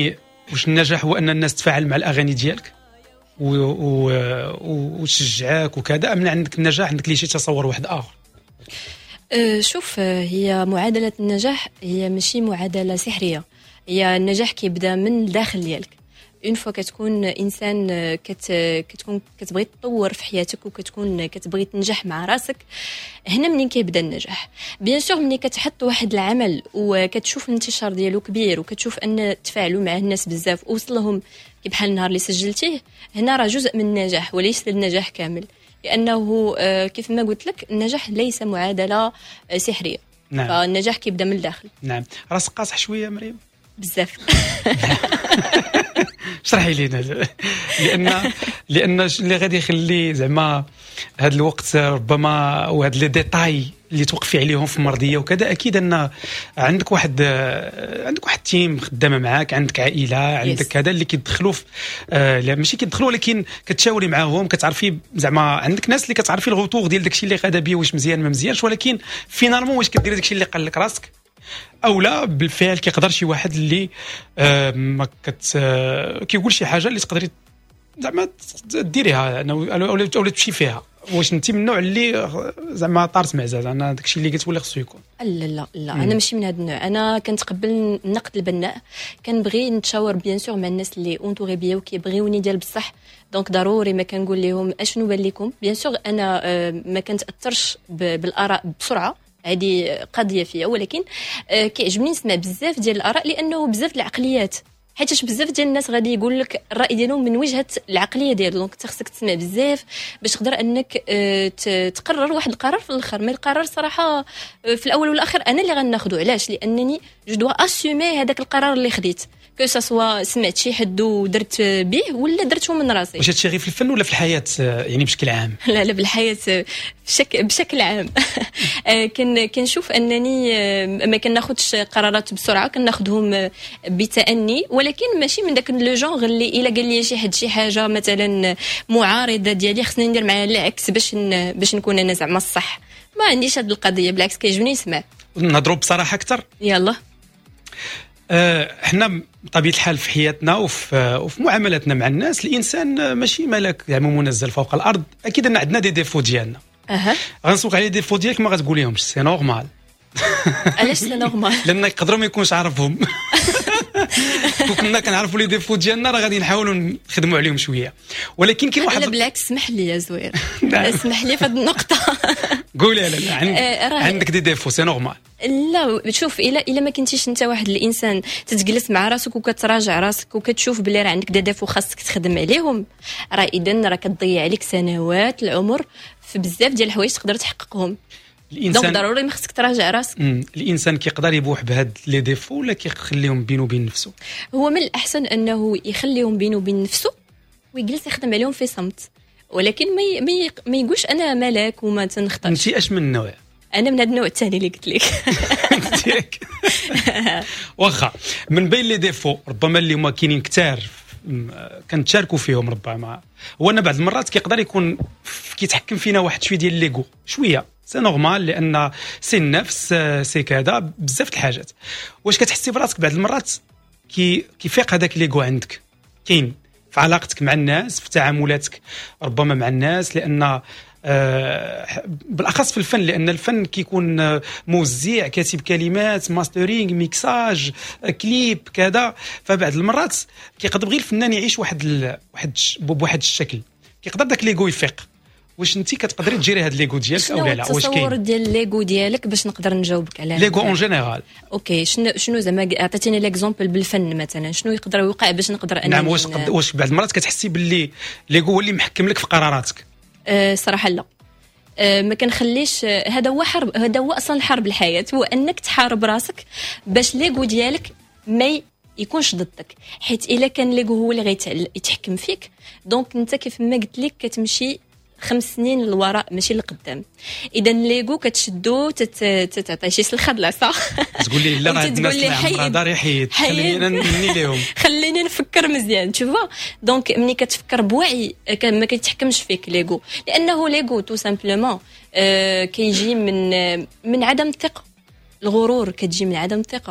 واش النجاح هو ان الناس تفاعل مع الاغاني ديالك و- و- وتشجعك وكذا، ام عندك النجاح عندك لي شي تصور واحد اخر؟ أه، شوف، أه، هي معادلة النجاح هي ماشي معادلة سحرية. هي النجاح كيبدا من الداخل ديالك. اون فوا كتكون انسان أه، كت كتكون كتبغي تطور في حياتك وكتكون كتبغي تنجح مع راسك، هنا منين كيبدا النجاح. بيان سور ملي كتحط واحد العمل وكتشوف الانتشار ديالو كبير وكتشوف ان تفاعلوا معه الناس بزاف ووصل لهم كي بحال النهار اللي سجلتيه، هنا راه جزء من النجاح وليس النجاح كامل. لانه أه، كيف ما قلت لك النجاح ليس معادلة أه، سحرية. نعم. فالنجاح كيبدا من الداخل نعم. راسك قاصح شويه مريم؟ بزاف. اشرحي لينا. لان لان اللي غادي يخلي زعما هذا الوقت ربما وهاد لي ديتاي اللي توقفي عليهم في مرضيه وكذا، اكيد ان عندك واحد عندك واحد تيم خدامه معاك، عندك عائله، عندك كذا اللي كيدخلوا في آه ماشي كيدخلوا ولكن كتشاوري معاهم، كتعرفي زعما عندك ناس اللي كتعرفي الغوتور ديال داكشي اللي غادا بيه، واش مزيان ما مزيانش، ولكن فينالمون واش كديري داكشي اللي قال لك راسك او لا. بالفعل كيقدر شي واحد اللي آه ما كت آه كيقول شي حاجه اللي تقدري زعما ديريها او او تمشي فيها. واش انت من النوع اللي زعما طارت معزاز انا داكشي اللي قلت ولا خصو يكون؟ لا لا لا، انا ماشي من هذا النوع. انا كنتقبل النقد البناء، كنبغي نتشاور بيان سور مع الناس اللي اونتوري بيا وكيبغيوني ديال بصح. دونك ضروري ما كنقول لهم اشنو بان لكم. بيان سور انا آه، ما كنتاثرش ب- بالاراء بسرعه، هذه قضيه فيا، ولكن آه، كيعجبني نسمع بزاف ديال الاراء لانه بزاف العقليات، حيتاش بزاف ديال الناس غادي يقول لك الراي ديالهم من وجهه العقليه ديالو. دونك انت خصك تسمع بزاف باش تقدر انك آه، ت- تقرر واحد القرار في الاخر. ما القرار صراحه آه، في الاول والاخر انا اللي غناخذو. علاش؟ لانني جو دوا اسومي هذاك القرار اللي خديت، كو سوا سمعت شي حد ودرت به ولا درته من راسي. واش هادشي غير في الفن ولا في الحياه آه، يعني بشكل عام؟ لا لا، بالحياة بشكل بشكل عام. آه، كن كنشوف انني آه، ما كناخذش قرارات بسرعه، كناخذهم آه، بتأني، ولكن ماشي من داك لو جونغ اللي الا قال لي شي حد شي حاجه مثلا معارضه ديالي خصني ندير معاه العكس باش ن- باش نكون انا زعما الصح. ما عنديش هذه القضيه، بالعكس كيعجبني نسمع. نهضروا بصراحه اكثر. يلا. آه، احنا بطبيعه الحال في حياتنا وفي, آه، وفي معاملاتنا مع الناس، الانسان آه، ماشي ملك زعما منزل فوق الارض. اكيد ان عندنا دي ديفو ديالنا. اها. غنسوق على ديفو ديالك ما غتقوليهمش، سي نورمال. علاش سي نورمال؟ لان يقدروا ما يكونش عارفهم. وكنا كنعرفوا لي ديفو ديالنا راه غادي نحاولوا نخدموا عليهم شويه، ولكن كاين لا واحد. بالعكس، اسمح لي يا زوير، نعم. اسمح لي في هذه النقطه. قولي لا عند... آه، راه- عندك دي ديفو سي نورمال. لا شوف، الا الا ما كنتيش انت واحد الانسان تتجلس مع راسك وكتراجع راسك وكتشوف بلي راه عندك دافو خاصك تخدم عليهم، راه اذا راه كتضيع عليك سنوات العمر في بزاف ديال الحوايج تقدر تحققهم. دونك الانسان ضروري ما خصك تراجع راسك. مم. الانسان كيقدر يبوح بهاد لي ديفو ولا كيخليهم بينه وبين نفسه؟ هو من الاحسن انه يخليهم بينه وبين نفسه ويجلس يخدم عليهم في صمت، ولكن ما ي... ما, ي... ما يقولش انا ملاك وما تنخطاش. انت اش من نوع؟ انا من هذا النوع الثاني اللي قلت لك. ديالك. واخا من بين لي ديفو ربما اللي هما كاينين كتار م- كنتشاركوا فيهم، ربما هو ان بعض المرات كيقدر يكون ف- كيتحكم فينا واحد شويه ديال الليغو شويه. سي نورمال لان سي النفس آه، سي كذا بزاف د الحاجات. واش كتحسي براسك بعض المرات كي كيفيق هذاك الليغو عندك؟ كاين في علاقتك مع الناس، في تعاملاتك ربما مع الناس، لان آه، بالاخص في الفن، لان الفن كيكون آه، موزع، كاتب كلمات، ماسترينغ، ميكساج، آه، كليب كذا. فبعض المرات كيقدر غير الفنان يعيش واحد ال... واحد الش- بواحد الشكل، كيقدر داك ليغو يفيق. واش انت كتقدري تجيري هاد ليغو ديالك شنو او هو لا لا؟ واش التصور كاين ديال الليغو ديالك باش نقدر نجاوبك على هذا ليغو السؤال؟ اون جينيرال؟ اوكي، شنو شنو زعما عطيتيني ليكزامبل بالفن مثلا، شنو يقدر يوقع باش نقدر انا نعم. واش ن- قد... واش بعض المرات كتحسي باللي ليغو هو اللي محكم لك في قراراتك؟ أه صراحه لا. أه ما كنخليش. أه هذا هو حرب، هذا هو اصلا حرب الحياه، هو انك تحارب راسك باش ليغو ديالك ما ي- يكونش ضدك. حيت الا كان ليغو هو اللي غيتحكم فيك، دونك انت كيف ما قلت لك كتمشي خمس سنين للوراء ماشي لقدام. اذا ليغو كتشدو تت- تتعطي شي سلخه د العصا. تقول لي لا راه وأنت الناس تقول لي اللي عمرها حيد- دار يحيد، حيد. خلينا نني ليهم. خليني نفكر مزيان، تشوفوا. دونك ملي كتفكر بوعي كان ما كيتحكمش فيك ليغو، لانه ليغو تو سامبلومون آه كيجي من آه من عدم الثقه. الغرور كتجي من عدم الثقه.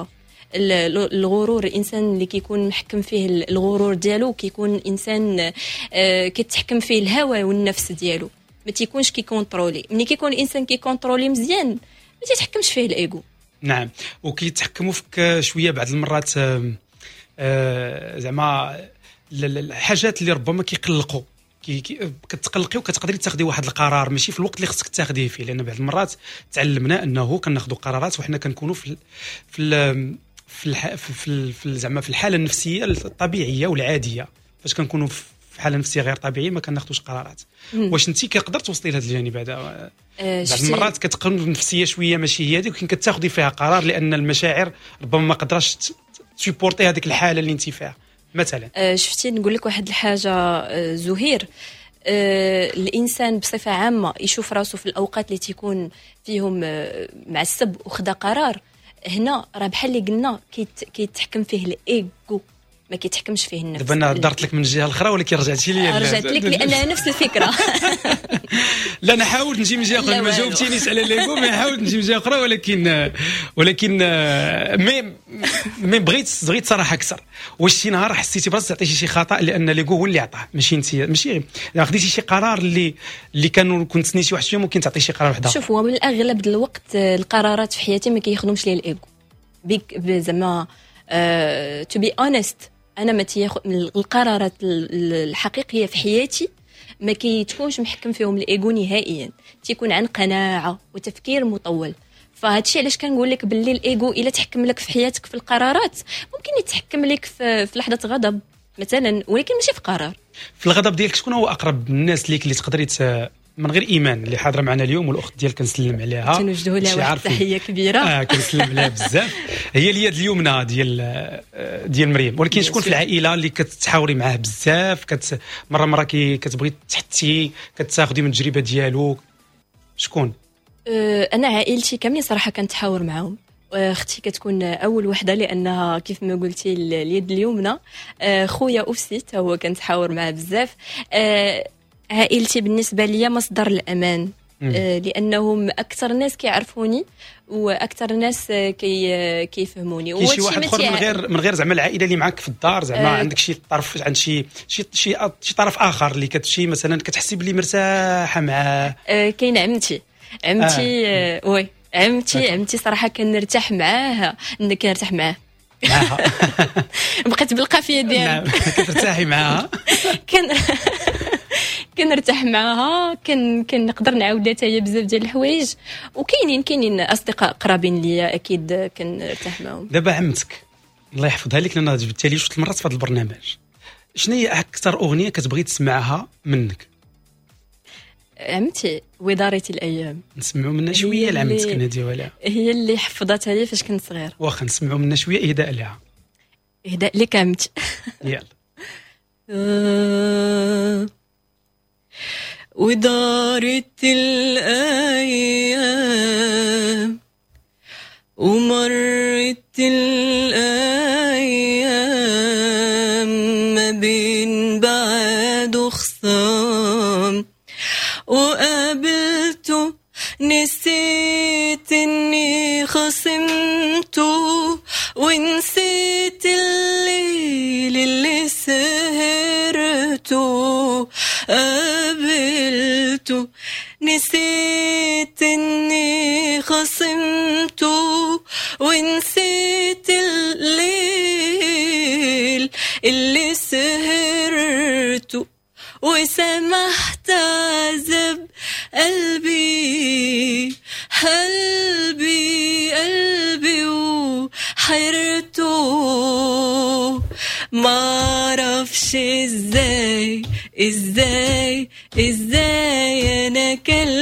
ال- الغرور، الانسان اللي كيكون محكم فيه ال- الغرور ديالو كيكون انسان آه، كيتحكم فيه الهوى والنفس ديالو، ما تيكونش كيكونترولي. ملي كيكون الانسان كيكونترولي مزيان ما تيتحكمش فيه الايغو. نعم، وكيتحكموا فيك شويه بعض المرات، آم، آه، زعما ال- ال- الحاجات اللي ربما كيقلقوا، كي كي- كتقلقي وكتقدري تاخدي واحد القرار ماشي في الوقت اللي خصك تاخديه فيه، لان بعض المرات تعلمنا انه كناخذوا قرارات وحنا كنكونوا في ال- في ال- في الح- في في ال- في ال- زعما في الحاله النفسيه الطبيعيه والعاديه. فاش كنكونوا في حاله نفسيه غير طبيعيه ما كناخذوش قرارات. واش انت كيقدر توصلي لهذا الجانب هذا؟ آه، بعض شفتي- المرات كتكون النفسيه شويه ماشي هي هذيك، ولكن كتاخذي فيها قرار لان المشاعر ربما ما قدراش ت- تسيبورتي هذيك الحاله اللي انت فيها مثلا. آه، شفتي نقول لك واحد الحاجه آه، زهير، آه، الانسان بصفه عامه يشوف راسه في الاوقات اللي تيكون فيهم آه، معصب وخدا قرار، هنا راه بحال اللي قلنا كيت كيتحكم فيه الايغو، ما كيتحكمش فيه النفس. دابا انا درت لك من الجهه الاخرى ولكن رجعتي لي. رجعت لك لانها نفس الفكره. لا انا حاولت نجي من جهه اخرى، لا ما والو. جاوبتينيش على ليغو، ما حاولت نجي من جهه اخرى، ولكن ولكن آه، مي مي بغيت بغيت صراحه اكثر. واش شي نهار حسيتي براسك عطيتي شي خطا لان ليغو هو اللي عطاه ماشي انت، ماشي يعني خديتي شي قرار اللي اللي كانوا كنت سنيتي واحد شويه ممكن تعطي شي قرار واحد اخر؟ شوف، هو من الاغلب د الوقت آه، القرارات في حياتي ما كيخدمش لي الايغو بيك زعما تو بي اونست. انا ما تياخذ القرارات ال- ال- الحقيقيه في حياتي ما كيتكونش محكم فيهم الايغو نهائيا، تيكون عن قناعه وتفكير مطول. فهادشي علاش كنقول لك باللي الايغو الا تحكم لك في حياتك في القرارات ممكن يتحكم لك في, في لحظه غضب مثلا، ولكن ماشي في قرار. في الغضب ديالك شكون هو اقرب الناس ليك اللي تقدري ت- من غير ايمان اللي حاضره معنا اليوم، والاخت ديالك كنسلم عليها، تنوجدوا لها شي واحد عارفين. التحيه كبيره. اه كنسلم عليها بزاف. هي اليد اليمنى ديال آه، ديال مريم، ولكن شكون في العائله اللي كتحاوري معاه بزاف، كت مره مره كي كتبغي تحتي كتاخذي من التجربه ديالو؟ شكون؟ أه، انا عائلتي كاملين صراحه كنتحاور معاهم. أه، اختي كتكون اول وحده لانها كيف ما قلتي ال- اليد اليمنى. أه، خويا اوسي تا هو كنتحاور معاه بزاف. أه، عائلتي بالنسبه لي مصدر الامان، أه، لانهم اكثر ناس كيعرفوني واكثر ناس أه، كي أه، كيفهموني. كاين شي وهادشي واحد ما اخر من تيع- غير من غير زعما العائله اللي معاك في الدار، زعما آه. عندك شي طرف، عند شي شي شي, شي طرف اخر اللي كتمشي مثلا كتحسي بلي مرتاحه معاه؟ أه، كاين عمتي عمتي أه، وي عمتي عمتي صراحه كنرتاح معاه، كنرتاح معاه. معاها. بقيت بالقافيه ديالي. نعم كترتاحي معاها. كان كنرتاح معاها، كن كنقدر نعاود لها هي بزاف ديال الحوايج، وكاينين كاينين اصدقاء قرابين ليا اكيد كنرتاح معاهم. دابا عمتك الله يحفظها لك، لان جبتها لي جوج المرات في هذا البرنامج، شنو هي اكثر اغنيه كتبغي تسمعها منك؟ عمتي ودارت الايام نسمعوا منها هي شويه اللي- لعمتك ناديوها لها، هي اللي حفظتها لي فاش كنت صغير. واخا نسمعوا منها شويه اهداء لها. اهداء لك عمتي. يلا. آه، ودارت الأيام ومرت الأيام ما بين بعد وخصام، وقابلته نسيت اني خصمته، ونسيت الليل اللي سهرته، قابلته نسيت اني خصمته، ونسيت الليل اللي سهرته، وسمحت عذاب قلبي قلبي قلبي وحيرته، معرفش ازاي ازاي ازاي انا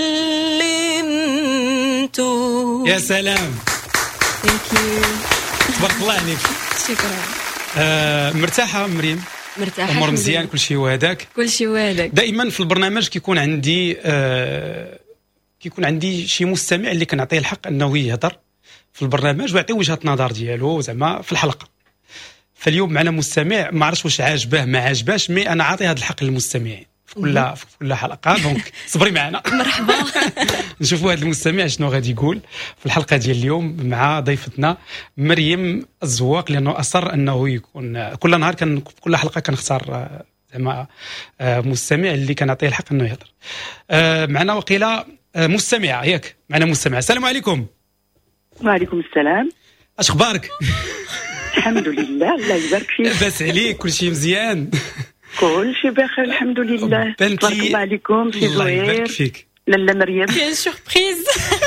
كلمته. يا سلام، Thank you. تبارك الله عليك. شكرا. آه مرتاحه مريم؟ مرتاحه امور الحمد مزيان، لله. كل شيء وهداك؟ كل شيء وهذاك. دائما في البرنامج كيكون عندي آه كيكون عندي شي مستمع اللي كنعطيه الحق انه يهضر في البرنامج ويعطي وجهه نظر ديالو زعما في الحلقه. فاليوم معنا مستمع ما عرفتش واش عاجبه ما عاجباش، مي انا عاطي هذا الحق للمستمعين. في كل في كل حلقه. دونك صبري معنا. مرحبا. نشوفوا هذا المستمع شنو غادي يقول في الحلقه ديال اليوم مع ضيفتنا مريم الزواق، لانه اصر انه يكون كل نهار كان في كل حلقه كنختار زعما مستمع اللي كنعطيه الحق انه يهضر. معنا وقيله مستمعه ياك، معنا مستمعه. السلام عليكم. وعليكم السلام. اش اخبارك؟ الحمد لله، الله يبارك فيك. لاباس عليك؟ كل شيء مزيان؟ كل شيء بخير الحمد لله. بنتي بارك الله عليكم سي الله يبارك زهير. فيك. لاله مريم بيان سوربريز.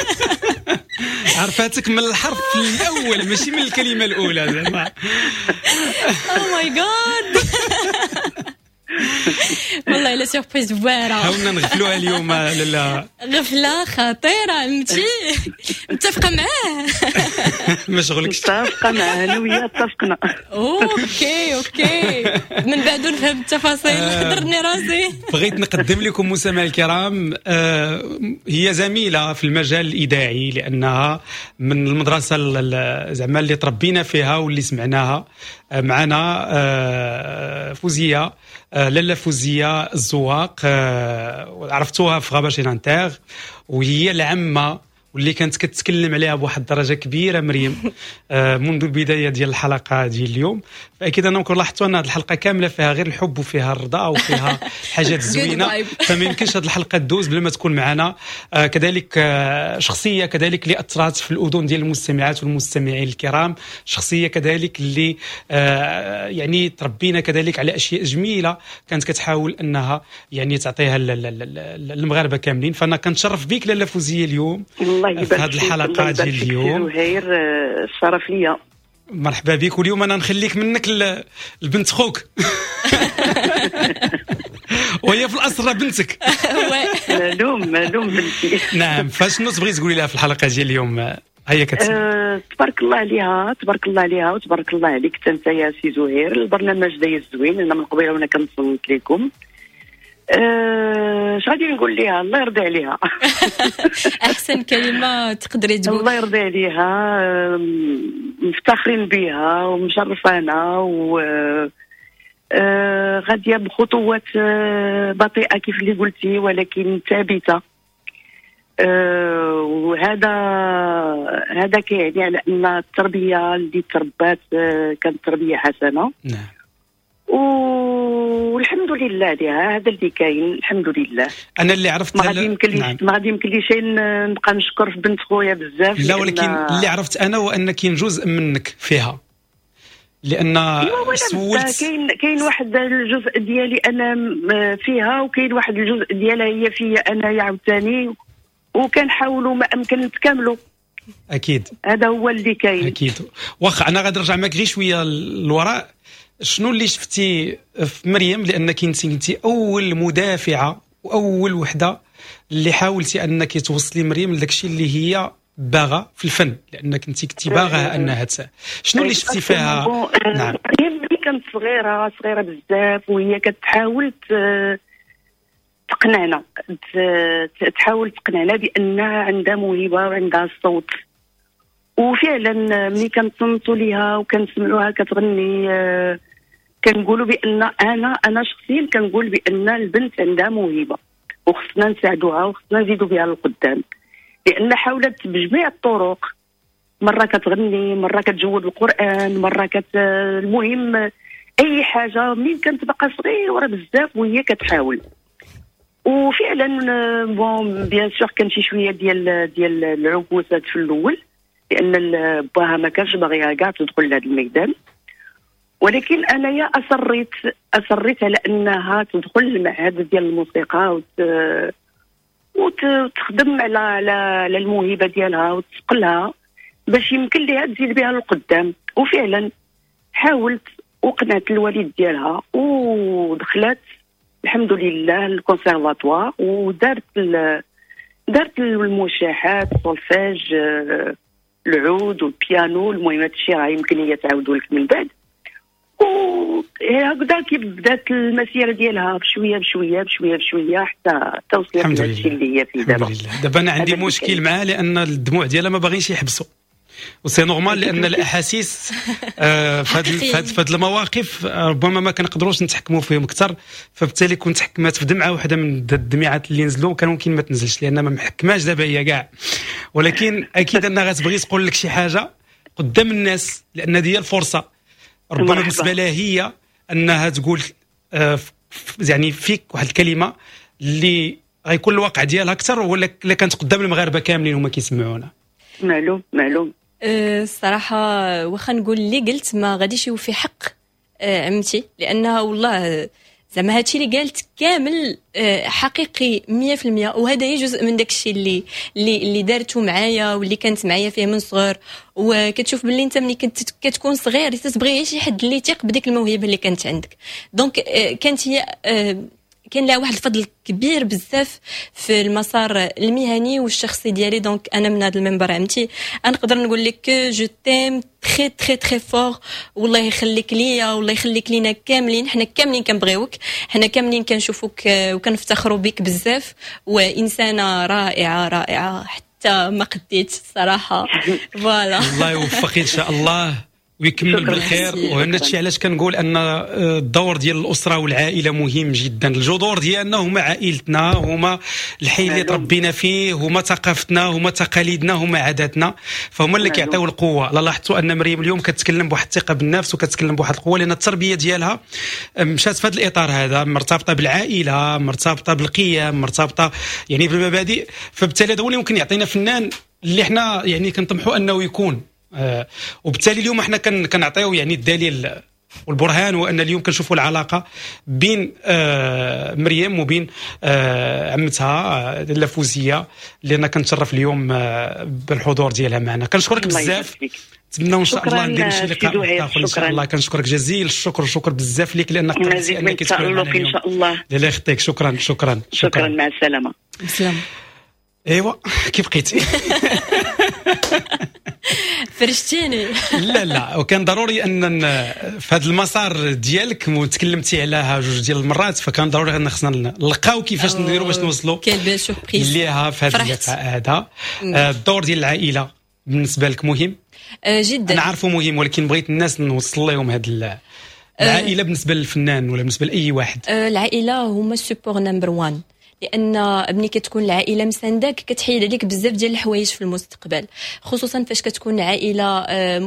عرفاتك من الحرف الاول ماشي من الكلمه الاولى زعما. او ماي جاد. والله الا سوربريز واعره. حاولنا نغفلوها اليوم. لاله غفله خطيره فهمتي. متفقه معاه. ما شغلكش. متفقه معاه انا وياه اتفقنا. اوكي اوكي من بعد نفهم التفاصيل. خضرني راسي. بغيت نقدم لكم مستمعي الكرام، آه هي زميله في المجال الاذاعي، لانها من المدرسه زعما اللي تربينا فيها واللي سمعناها. آه معنا آه فوزيه، آه لاله فوزيه الزواق، آه عرفتوها في غابه شينانتيغ، وهي العمه واللي كانت كتكلم عليها بواحد الدرجه كبيره مريم آه منذ البدايه ديال الحلقه ديال اليوم. فاكيد انكم لاحظتوا ان هذه الحلقه كامله فيها غير الحب وفيها الرضا وفيها حاجات زوينه، فما يمكنش هذه الحلقه تدوز بلا ما تكون معنا. آه كذلك آه شخصيه كذلك اللي اثرت في الاذن ديال المستمعات والمستمعين الكرام، شخصيه كذلك اللي آه يعني تربينا كذلك على اشياء جميله كانت كتحاول انها يعني تعطيها للمغاربه كاملين. فانا كنتشرف بك لاله فوزيه اليوم في هذه الحلقه ديال اليوم. زهير الشرف ليا. مرحبا بك. واليوم انا نخليك منك البنت خوك. وهي في الاصل راه بنتك. مالوم مالوم بنتي. نعم. فاشنو تبغي تقولي لها في الحلقه ديال اليوم؟ هيا كتسمع. أه تبارك الله عليها، تبارك الله عليها وتبارك الله عليك حتى انت يا سي زهير. البرنامج دايز زوين، انا من قبيله وانا كنصنت لكم. اش غادي نقول ليها؟ الله يرضي عليها. احسن كلمه تقدري تقول. الله يرضي عليها، مفتخرين بها ومشرفانا و غاديه بخطوات بطيئه كيف اللي قلتي ولكن ثابته. وهذا هذا كيعني على ان التربيه اللي تربات كانت تربيه حسنه. نعم. والحمد لله لها هذا اللي كاين الحمد لله. انا اللي عرفت ما غادي يمكن لي ما غادي يمكن لي شي نبقى نشكر في بنت خويا بزاف. لا ولكن اللي عرفت انا وان كاين جزء منك فيها، لان سولت كاين كاين واحد الجزء ديالي انا فيها وكاين واحد الجزء ديالها هي فيا انا عاوتاني، وكنحاولوا ما امكن نتكاملوا. اكيد هذا هو اللي كاين. اكيد. واخا انا غادي نرجع معك غير شويه للوراء. شنو اللي شفتي في مريم؟ لانك انت كنتي اول مدافعه واول وحده اللي حاولتي انك توصلي مريم لداك الشيء اللي هي باغا في الفن، لانك انت كنتي باغاها انها تسع. شنو اللي شفتي فيها؟ نعم. هي كانت صغيره صغيره بزاف وهي كتحاول تقنعنا، تحاول تقنعنا بانها عندها موهبه وعندها الصوت. وفعلا ملي كنصنتوا ليها وكنسمعوها كتغني كنقولوا بان انا انا شخصيا كنقول بان البنت عندها موهبه وخصنا نساعدوها وخصنا نزيدوا بها للقدام، لان حاولت بجميع الطرق. مره كتغني، مره كتجود القران، مره كت المهم اي حاجه منين كانت باقا صغيره بزاف وهي كتحاول. وفعلا بون بيان سور كان شي شويه ديال ديال العكوسات في الاول، لان باها ما كانش باغيها كاع تدخل لهذا الميدان، ولكن انايا اصريت اصريت على انها تدخل المعهد ديال الموسيقى وت... وتخدم على على الموهبه ديالها وتسقلها باش يمكن لها تزيد بها للقدام. وفعلا حاولت وقنعت الوالد ديالها ودخلت الحمد لله الكونسيرفاتوار ودارت ال... دارت المشاحات السولفاج العود والبيانو. المهم هادشي راه يمكن هي تعاودوا لك من بعد. وهكذا كي بدات المسيره ديالها بشويه بشويه بشويه بشويه حتى توصلت لهادشي اللي هي فيه دابا. الحمد لله. دابا انا عندي مشكل معاه لان الدموع ديالها ما باغينش يحبسوا. وسي نورمال لان الاحاسيس آه في هذه في هذه المواقف ربما ما كنقدروش نتحكموا فيهم اكثر، فبالتالي كنت تحكمات في دمعه واحده من الدمعات اللي نزلوا كان ممكن ما تنزلش لان ما محكماش دابا هي كاع، ولكن اكيد انها غتبغي تقول لك شي حاجه قدام الناس لان هذه هي الفرصه. ربما بالنسبه لها هي انها تقول آه يعني فيك واحد الكلمه اللي غيكون الواقع ديالها اكثر ولا كانت قدام المغاربه كاملين هما كيسمعونا. معلوم معلوم. الصراحه واخا نقول اللي قلت ما غاديش يوفي حق عمتي، لانها والله زعما هادشي اللي قالت كامل حقيقي مية في المية، وهذا هي جزء من داكشي اللي اللي اللي دارته معايا واللي كانت معايا فيه من صغر. وكتشوف باللي انت ملي كنت كتكون صغير تتبغي شي حد اللي يثق بديك الموهبه اللي كانت عندك. دونك كانت هي كان لها واحد الفضل كبير بزاف في المسار المهني والشخصي ديالي. دونك انا من هذا المنبر عمتي نقدر نقول لك جو تيم تري تري تري فور، والله يخليك ليا والله يخليك لينا كاملين، حنا كاملين كنبغيوك، حنا كاملين كنشوفوك وكنفتخروا بك بزاف، وانسانه رائعه رائعه حتى ما قديت صراحه. فوالا الله يوفقك ان شاء الله ويكمل بالخير. وهنا الشيء علاش كنقول ان الدور ديال الاسره والعائله مهم جدا. الجذور ديالنا هما عائلتنا، هما الحي اللي تربينا فيه، هما ثقافتنا، هما تقاليدنا، هما عاداتنا، فهما اللي كيعطيو القوه. لا لاحظتوا ان مريم اليوم كتكلم بواحد الثقه بالنفس وكتكلم بواحد القوه لان التربيه ديالها مشات في هذا الاطار هذا، مرتبطه بالعائله، مرتبطه بالقيم، مرتبطه يعني بالمبادئ. فبالتالي هذا هو اللي ممكن يعطينا فنان اللي احنا يعني كنطمحوا انه يكون. آه وبالتالي اليوم احنا كنعطيو يعني الدليل والبرهان، وان اليوم كنشوفوا العلاقه بين آه مريم وبين آه عمتها لاله فوزيه اللي انا كنتشرف اليوم آه بالحضور ديالها معنا. كنشكرك بزاف، نتمنى ان شاء الله نديروا شي لقاء اخر ان شاء الله. كنشكرك جزيل الشكر، شكر بزاف ليك لانك قدرتي انك تكون معنا ان شاء الله. لا يخطيك، شكرا شكرا شكرا مع السلامه. بسلام. ايوا كيف بقيتي؟ فرشتيني. لا لا وكان ضروري ان في هذا المسار ديالك وتكلمتي عليها جوج ديال المرات، فكان ضروري ان خصنا نلقاو كيفاش نديروا باش نوصلوا ليها في هذا اللقاء هذا. الدور ديال العائله بالنسبه لك مهم جدا. انا عارفه مهم، ولكن بغيت الناس نوصل لهم هذا العائله بالنسبه للفنان ولا بالنسبه لاي واحد. العائله هما السوبور نمبر واحد، لان ملي كتكون العائله مسانداك كتحيد عليك بزاف ديال الحوايج في المستقبل، خصوصا فاش كتكون عائله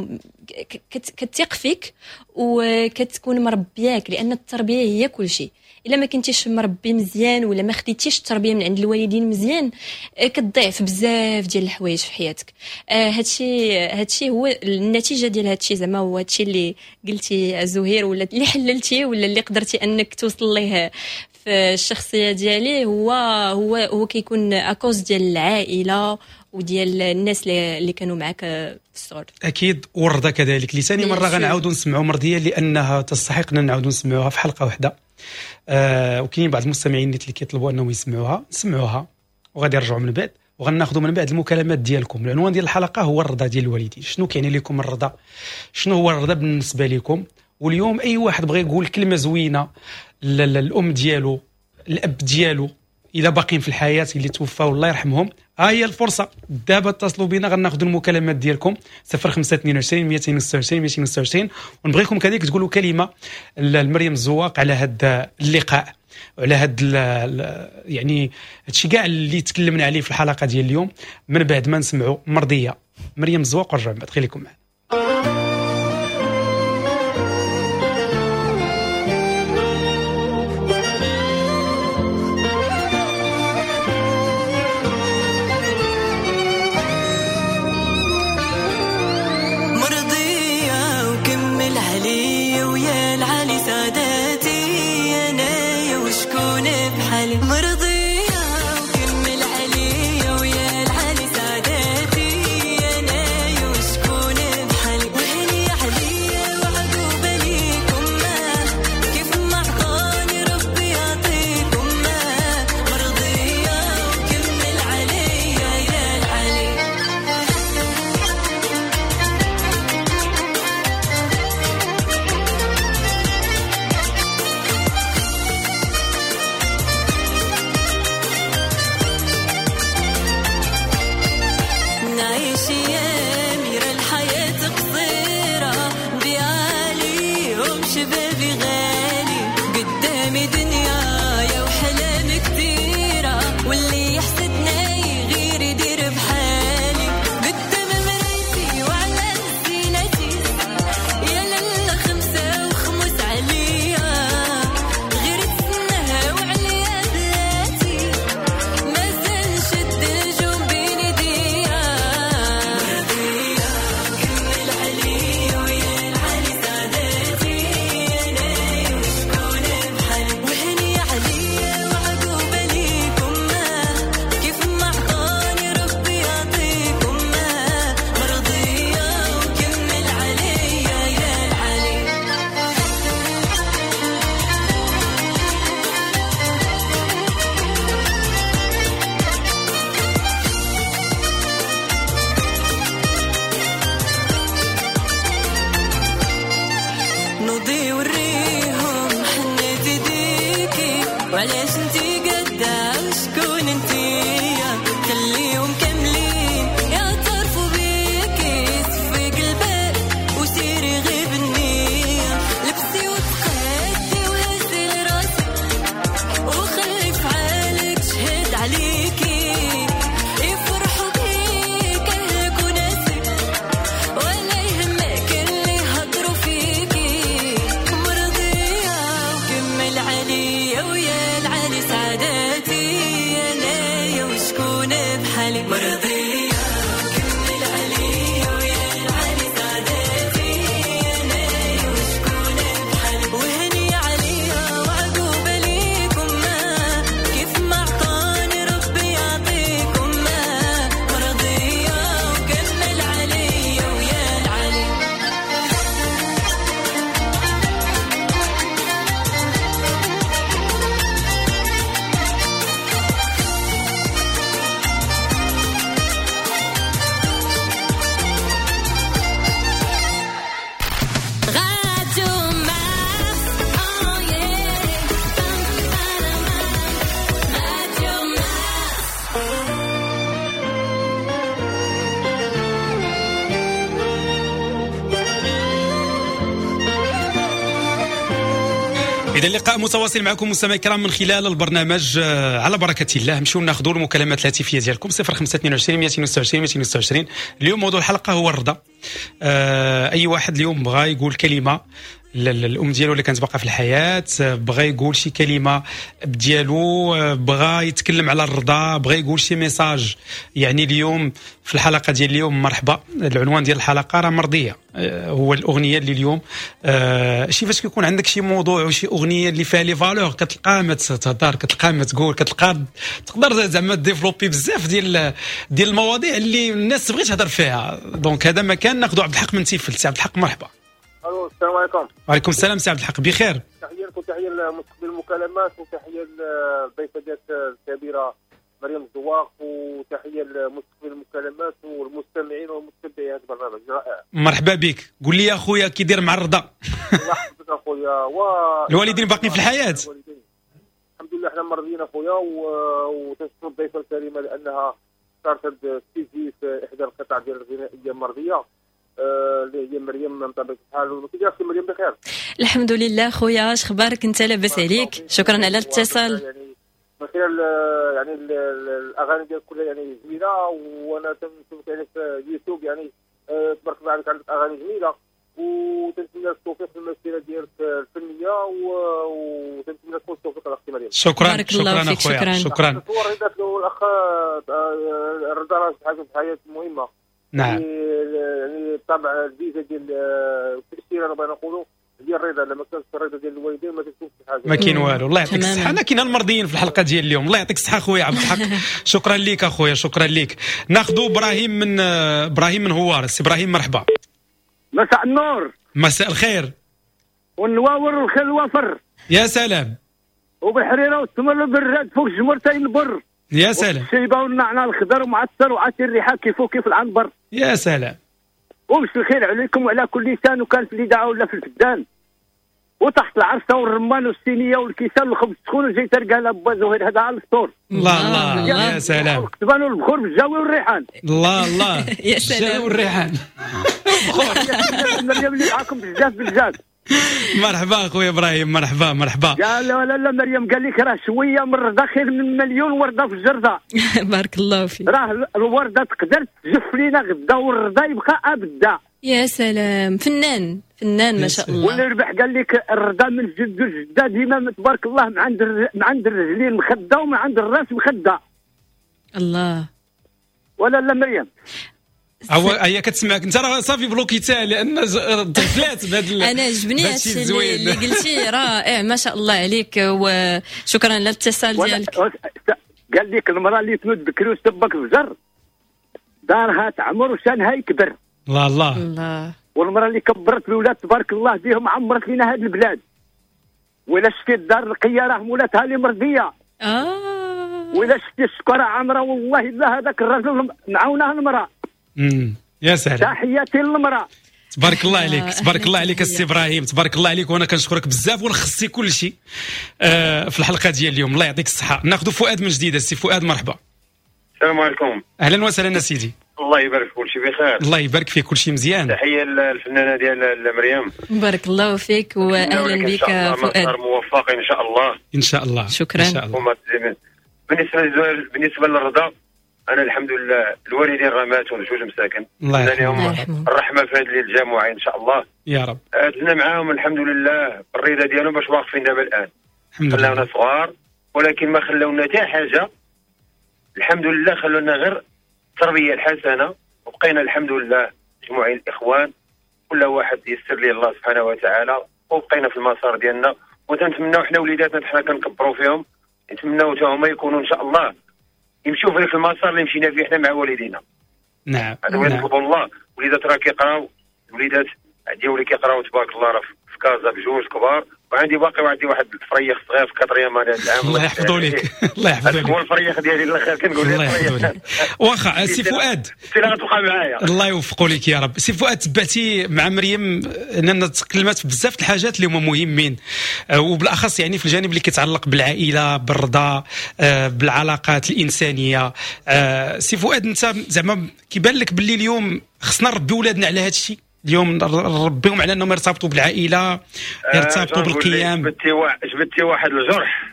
كتثق فيك وكتكون مربياك، لان التربيه هي كل شيء. الا ما كنتيش مربي مزيان ولا ما خديتيش التربيه من عند الوالدين مزيان كتضيع في بزاف ديال الحوايج في حياتك. هادشي هادشي هو النتيجه ديال هادشي، زعما هو هادشي اللي قلتي زهير ولا اللي حللتي ولا اللي قدرتي انك توصل ليه في الشخصيه ديالي. هو هو هو كيكون اكوز ديال العائله وديال الناس اللي كانوا معك في الصغر. اكيد. ورده كذلك لثاني مره غنعاودوا نسمعوا مرضيه لانها تستحق ان نعاودوا نسمعوها في حلقه واحده. آه وكاين بعض المستمعين اللي كيطلبوا انهم يسمعوها، نسمعوها وغادي نرجعوا من بعد وغناخذوا من بعد المكالمات ديالكم. العنوان ديال الحلقه هو الرضا ديال الوالدين. شنو كيعني لكم الرضا؟ شنو هو الرضا بالنسبه لكم؟ واليوم اي واحد بغى يقول كلمه زوينه للام ديالو، الاب ديالو الى باقين في الحياه اللي توفاو الله يرحمهم، ها هي الفرصه. دابا اتصلوا بنا غناخذوا المكالمات ديالكم صفر خمسة اثنين وعشرين مئتين وستة وعشرين مئتين وستة وعشرين، ونبغيكم كذلك تقولوا كلمه لمريم الزواق على هذا اللقاء وعلى هذا يعني هادشي كاع اللي تكلمنا عليه في الحلقه ديال اليوم. من بعد ما نسمعوا مرضيه مريم الزواق ونرجعوا بعد. خليكم معنا. مرضية وكمل علي ويا العلي سادتي، أنا وشكون وعلاش انتي قدا وشكون انتيا خليهم كاملين يعترفوا بيكي صفي قلبك وسيري غير بالنية لبسي وتقادي وهزي لراسي وخلي فعالك شهد عليكي يفرحوا بيك اهلك وناسك ولا يهمك اللي هضروا فيكي مرضية وكمل عليا ويا العالي سعاداتي انايا وشكون بحالي مرضية وكمل عليا ويا العالي سعاداتي انايا وشكون بحالي وهني عليا وعقوبة ليكم ما كيف ما عطاني ربي يعطيكم ما مرضية وكمل عليا ويا العالي Radio Mars, oh yeah, Radio Mars. إذا اللقاء متواصل معكم مستمعي الكرام من خلال البرنامج آه، على بركة الله. نمشيو ناخذوا المكالمات الهاتفية ديالكم صفر خمسة اثنين وعشرين مئتين وستة وعشرين مئتين وستة وعشرين. اليوم موضوع الحلقة هو الرضا. آه، أي واحد اليوم بغى يقول كلمة ل- ل- الأم ديالو اللي كانت باقا في الحياة، آه، بغى يقول شي كلمة ديالو، آه، بغى يتكلم على الرضا، بغى يقول شي ميساج. يعني اليوم في الحلقة ديال اليوم مرحبا، العنوان ديال الحلقة راه مرضية. آه، هو الأغنية اللي اليوم آه، شي فاش كيكون عندك شي موضوع وشي أغنية اللي فيها لي فالور كتلقى ما تهضر، كتلقى ما تقول، كتلقى تقدر زعما ديفلوبي بزاف ديال ديال المواضيع اللي الناس تبغي تهضر فيها. دونك هذا مكان ناخذوا عبد الحق من تيفل. سي عبد الحق مرحبا. الو السلام عليكم. وعليكم السلام سي عبد الحق، بخير؟ تحيه لكم، تحيه لمستقبل المكالمات، وتحيه للضيفه ديالك الكبيره مريم الزواق، وتحيه لمستقبل المكالمات والمستمعين والمتابعين هذا البرنامج رائع. مرحبا بك. قول لي يا خويا كي داير مع الرضا؟ الله يحفظك اخويا. و الوالدين باقيين في الحياه؟ الوالدين. الحمد لله حنا مرضيين اخويا، وتشكر الضيفه الكريمه لانها صارت تيجي في احدى القطع ديال الغنائيه المرضيه اللي هي مريم من طبيعه الحال. كي داير مريم؟ بخير الحمد لله خويا، اش اخبارك انت؟ لاباس عليك؟ شكرا على الاتصال. يعني من خلال يعني ال- ال- الاغاني ديالك كلها يعني جميله، وانا تنشوفك يعني في اليوتيوب يعني آه، تبارك الله عليك، عندك اغاني جميله، وتنتمنى لك التوفيق في المسيره ديالك الفنيه، و- وتنتمنى لك التوفيق الاخت مريم. شكرا. بارك الله شكرا فيك، اخويا، شكرا. شكرا. الصور اللي دات له الاخ آه، الرضا راه شي حاجه في الحياه مهمه. نعم. يعني يعني طبعا الفيزا ديال آه، التاشيره انا بغينا نقولوا ديال الرضا، لما كانت الرضا ديال الوالدين ما تكونش شي حاجه. ما كاين والو. الله يعطيك تماماً. الصحة. أنا كاين المرضيين في الحلقة ديال اليوم. الله يعطيك الصحة خويا عبد الحق. شكرا ليك أخويا، شكرا ليك. ناخذوا إبراهيم من آه، إبراهيم من هوار. سي إبراهيم مرحبا. مساء النور مساء الخير. والنواور والخيل وفر يا سلام، وبالحريره والتمر بالراد فوق جمرتين البر يا سلام، الشيبه والنعناع الخضر ومعطر وعسير الريحه كيفو كيف العنبر. يا سلام. ومش الخير عليكم وعلى كل لسان، وكان في الاذاعه ولا في الفدان، وتحت العرسه والرمان والسينيه والكيسان والخبز السخون وجاي تلقى لابا زهير هذا على الفطور. الله الله، الله. يا سلام. والكتبان والبخور بالجاوي والريحان. الله الله. يا سلام. الجو والريحان. مريم اللي معاكم بزاف بزاف. مرحبا اخويا ابراهيم، مرحبا مرحبا. قال لا لا لا مريم قال لك راه شويه من الرضا خير من مليون ورده في الجرده. بارك الله فيك. راه الورده تقدر تجف لينا غدا والرضا يبقى ابدا. يا سلام، فنان فنان ما شاء واللي الله. ربح قال لك الرضا من جد الجده ديما تبارك الله، من عند الر- من عند الرجلين مخده ومن عند الراس مخده. الله. ولا لا مريم؟ هو هي كتسمعك انت راه صافي بلوكيتها لان ز- طفلات بهذا ال- انا عجبني بهذا هادشي الشيء اللي, الزوين. اللي قلتي، رائع ما شاء الله عليك، وشكرا للاتصال ولا ديالك. قال لك المراه اللي تنوض بكري وتسبك في الجر دارها تعمر وشانها يكبر. الله الله. الله. والمراه اللي كبرت الولاد تبارك الله بهم عمرت لنا هذه البلاد. ولا شتي الدار القيه راه مولاتها اللي مرضيه. اه ولا شتي السكره عامره والله الا هذاك الرجل معاونها المراه. امم يا سلام. تحياتي للمراه. تبارك الله آه، عليك، تبارك أهلا الله عليك تحية. السي ابراهيم، تبارك الله عليك. وانا كنشكرك بزاف ونخصي كل شيء آه في الحلقه ديال اليوم. الله يعطيك الصحه. ناخذ فؤاد من جديد. السي فؤاد مرحبا. السلام عليكم. اهلا وسهلا سيدي. الله يبارك فيك، كل شيء بخير. الله يبارك فيك، كل شيء مزيان. تحيه للفنانه ديال مريم. بارك الله فيك واهلا إن بك شاء الله فؤاد. مسار موفق ان شاء الله. ان شاء الله. شكراً. ان شاء الله. وما تزيد. بالنسبه بالنسبه للرضا، انا الحمد لله الوالدين راه ماتوا جوج مساكن. الله يرحمهم. لهم الله يرحمهم. الرحمه في هذه الجمعه ان شاء الله. يا رب. عدنا معاهم الحمد لله بالرضا ديالهم باش واقفين دابا الان. الحمد خلاونا لله. صغار ولكن ما خلاونا حتى حاجه. الحمد لله خلونا غير التربيه الحسنه، وبقينا الحمد لله مجموعين الاخوان، كل واحد يسر لي الله سبحانه وتعالى، وبقينا في المسار ديالنا. وتنتمناو حنا وليداتنا حنا كنكبروا فيهم، نتمناو حتى هما يكونوا ان شاء الله يمشيو في ذاك المسار اللي مشينا فيه حنا مع والدينا. نعم. هذا هو نعم. فضل الله. وليدات راه كيقراو، الوليدات عندي ولي كيقراو تبارك الله راه في كازا بجوج كبار، وعندي باقي وعندي واحد الفريخ صغير في كاتريام هذا العام. الله يحفظه لك. الله يحفظه هذاك هو لك. الفريخ ديالي الاخير كنقول الله يحفظه لك. واخا سي فؤاد، انت اللي غتبقى معايا. الله يوفقه لك يا رب. سي فؤاد، تبعتي مع مريم اننا تكلمات بزاف د الحاجات اللي هما مهمين، آه، وبالاخص يعني في الجانب اللي كيتعلق بالعائله، بالرضا، آه، بالعلاقات الانسانيه. آه، سي فؤاد، انت زعما كيبان لك باللي اليوم خصنا نربي ولادنا على هذا الشيء، اليوم نربيهم على انهم يرتبطوا بالعائله، يرتبطوا آه، بالقيم. جبتي واحد جبتي واحد الجرح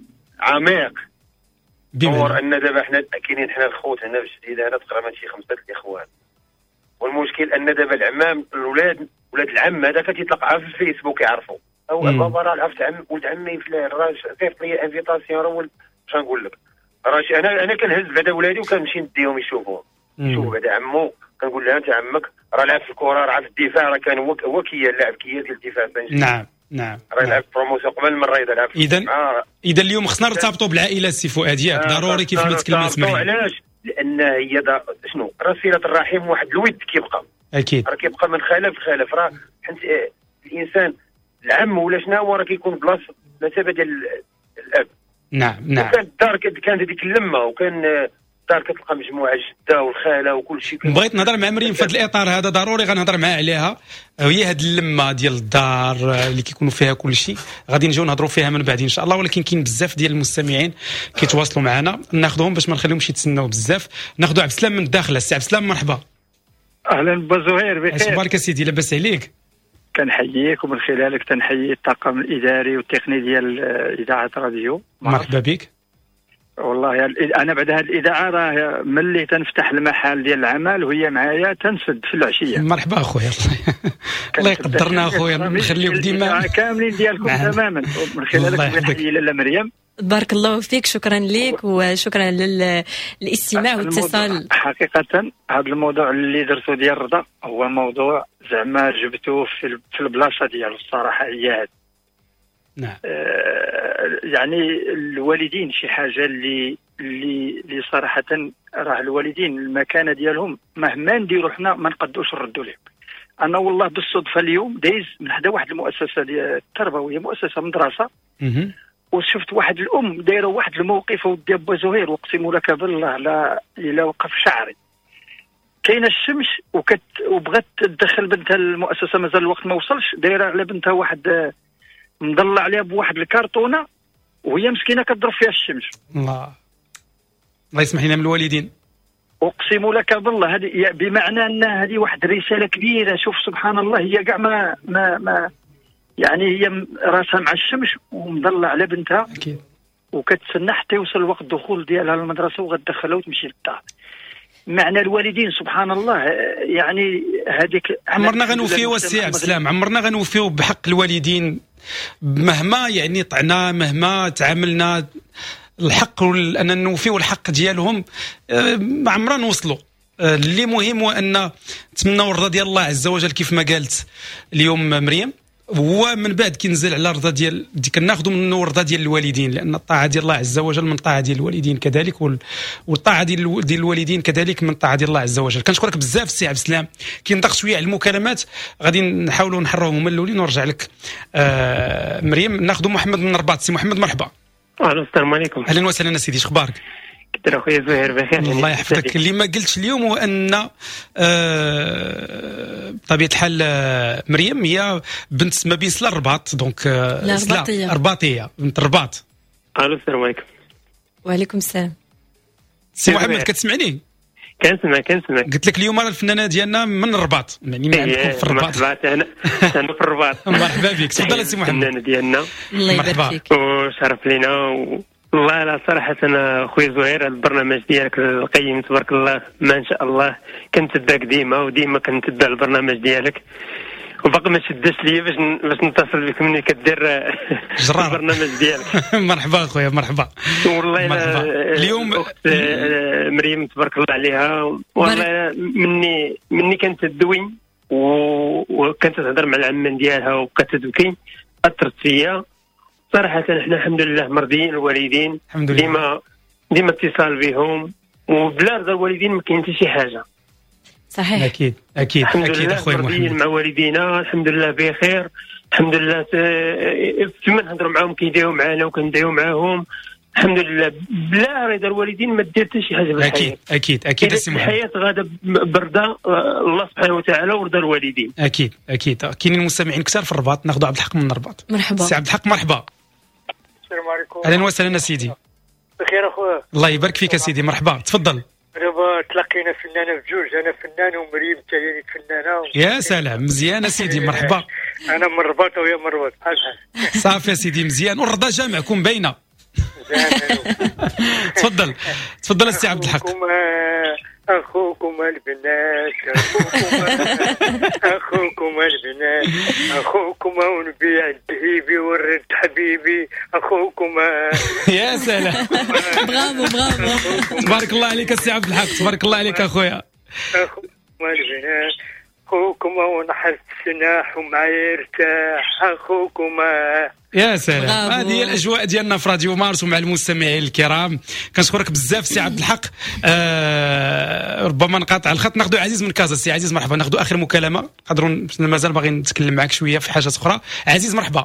عميق. تصور بمعنى ان دابا حنا كاينين حنا الخوت هنا في الجديده هنا تقريبا شي خمسه الاخوان، والمشكل ان دابا العمام الاولاد ولاد العم هذاك تيطلق في الفيسبوك يعرفوا او مم. بابا راه عرفت عم ولد عمي فلان راه صيفط لي انفيتاسيون راه ولد. اش نقول لك، راه شي- انا انا كنهز بعدا ولادي وكنمشي نديهم يشوفوهم، مم. شوف بعدا عمو كنقول لها انت عمك راه لعب في الكره، راه عرف الدفاع، راه كان هو هو كيال لاعب كيال ديال الدفاع. نعم نعم. راه لعب بروموسيون قبل من الرياضه لعب. إذن- آه. اذا اليوم خصنا نرتبطوا بالعائله سي فؤاد، ياك ضروري كيف ما تكلمات مريم. علاش؟ لان هي دا شنو راه صله الرحم واحد الود كيبقى، اكيد. راه كيبقى من خلف لخلف. راه حيت آه، الانسان العم ولا شنو هو راه كيكون بلاصه مثابه ديال الاب. نعم نعم. وكانت الدار كانت كانت هذيك اللمه، وكان آه، الدار كتلقى مجموعه الجده والخاله وكل شيء. بغيت نهضر مع مريم في هذا الاطار هذا، ضروري غنهضر معها عليها، هي هاد اللمه ديال الدار اللي كيكونوا فيها كل شيء، غادي نجيو نهضروا فيها من بعد ان شاء الله. ولكن كاين بزاف ديال المستمعين كيتواصلوا معنا، ناخذهم باش ما نخليهمش يتسناو بزاف. ناخذوا عبد السلام من الداخل. السي عبد السلام مرحبا. اهلا بزهير اش بخير. بارك سيدي، لاباس عليك؟ كنحييك ومن خلالك تنحيي الطاقم الاداري والتقني ديال آه، اذاعه راديو. مرحبا بك. والله يا الإذ- انا بعد هذه الاذاعه راه ملي تنفتح المحل ديال العمل وهي معايا تنسد في العشيه. مرحبا اخويا. الله يقدرنا اخويا، نخليوك ديما كاملين ديالكم نعم. تماما. من الله خلالك يحفظك. نحيي لاله مريم. بارك الله فيك، شكرا لك وشكرا للاستماع والاتصال. الموضوع- حقيقه هذا الموضوع اللي درتو ديال الرضا هو موضوع زعما جبتوه في ال- في البلاصه ديالو الصراحه. هي هاد. نعم آه، يعني الوالدين شي حاجه اللي اللي اللي صراحه راه الوالدين المكانه ديالهم مهما نديروا حنا ما نقدوش نردوا لهم. انا والله بالصدفه اليوم دايز من حدا واحد المؤسسه ديال التربويه، مؤسسه مدرسه، مهم. وشفت واحد الام دايره واحد الموقف ودي ابا زهير واقسم لك بالله لا الا وقف شعري. كاينه الشمس وكت وبغات تدخل بنتها المؤسسه مازال الوقت ما وصلش، دايره على بنتها واحد آه، مضلع عليها بواحد الكرتونه وهي مسكينه كتضرب فيها الشمس. الله الله يسمح لنا من الوالدين. اقسم لك بالله هذه يا- بمعنى ان هذه واحد الرساله كبيره. شوف سبحان الله هي كاع ما ما ما يعني هي م- راسها مع الشمس ومضلع على بنتها اكيد. وكتسنى حتى يوصل وقت الدخول ديالها للمدرسه وغتدخلها وتمشي للدار. معنى الوالدين سبحان الله آه، يعني هذيك عمرنا غنوفيو السي عبد السلام، عمرنا غنوفيو بحق الوالدين مهما يعني طعنا، مهما تعاملنا. الحق وال- اننا نوفيو الحق ديالهم آه، ما عمرنا نوصلوا. آه، اللي مهم هو ان نتمناو الرضا ديال الله عز وجل كيف ما قالت اليوم مريم، هو من بعد كينزل على الرضا ديال كناخذوا منه الرضا ديال الوالدين، لان الطاعه ديال الله عز وجل من طاعه ديال الوالدين كذلك، وال- والطاعه ديال الو- ديال الوالدين كذلك من طاعه ديال الله عز وجل. كنشكرك بزاف السي عبد السلام. كاين ضغط شويه على المكالمات، غادي نحاولوا نحرهم هما الاولين ونرجع لك آه مريم. ناخذوا محمد من الرباط. سي محمد مرحبا. اهلا السلام عليكم. اهلا وسهلا سيدي، اش اخبارك؟ كدير اخويا زهير بخير؟ الله يحفظك. اللي ما قلتش اليوم هو ان آه، بطبيعه الحال آه، مريم هي بنت ما بين سلا الرباط، دونك آه، لا، سلا رباطية. رباطيه بنت الرباط. الو السلام عليكم. وعليكم السلام. سي محمد كتسمعني؟ كنسمع كنسمع. قلت لك اليوم راه الفنانه ديالنا من الرباط، يعني ما عندكم في الرباط. مرحبا، انا انا في الرباط. مرحبا بك، تفضل سي محمد. الفنانه ديالنا الله يبارك مرحبا. فيك. وشرف لينا و... والله لا صراحة أنا خويا زهير البرنامج ديالك القيم تبارك الله ما شاء الله كنتبعك ديما وديما كنتبع البرنامج ديالك وباقي ما شداش ليا باش باش نتصل بك ملي كدير جرار. البرنامج ديالك. مرحبا خويا مرحبا. والله مرحبا. لا- اليوم- أخت مريم تبارك الله عليها والله مني مني كانت تدوي و- وكانت تهضر مع العمان ديالها وكتبكي اثرت فيا صراحة. احنا الحمد لله مرضيين الوالدين، الحمد لله. ديما ديما اتصال بهم وبلا رضا الوالدين ما كاين حتى شي حاجة. صحيح. اكيد اكيد الحمد اكيد لله اخويا مرضيين محمد. مع والدينا الحمد لله بخير الحمد لله. ت- فيما نهضروا معاهم كيدايو معانا وكندايو معاهم الحمد لله. بلا رضا الوالدين ما دير حتى شي حاجة بالحياة. اكيد اكيد اكيد سي محمد. الحياة غادا برضا الله سبحانه وتعالى ورضا الوالدين. اكيد اكيد كاينين مستمعين كثار في الرباط. ناخذ عبد الحق من الرباط. مرحبا. سي عبد الحق مرحبا. السلام عليكم. اهلا وسهلا سيدي. بخير اخويا. الله يبارك فيك يا سيدي، مرحبا تفضل. دابا تلاقينا فنانه بجوج، انا فنان ومريم حتى هي فنانه. يا سلام مزيان سيدي مرحبا. انا من الرباط وهي من الرباط بحال بحال. صافي يا سيدي مزيان، والرضا جامعكم باينه. تفضل تفضل السي عبد الحق. أخوكم أخوكم البنات أخوكم أخوكم البنات أخوكم ونبيع الذهيبي والرد حبيبي أخوكم. يا سلام برافو برافو. تبارك الله عليك السي عبد الحق، تبارك الله عليك اخويا. أخوكم البنات أخوكم ونحس السناح وما يرتاح أخوكم. يا سلام، برافو. هذه هي الاجواء ديالنا في راديو مارس ومع المستمعين الكرام. كنشكرك بزاف سي عبد الحق. آه ربما نقاطع الخط، ناخذ عزيز من كازا. سي عزيز مرحبا، ناخذ اخر مكالمه، نقدروا مازال باغي نتكلم معك شويه في حاجات اخرى. عزيز مرحبا.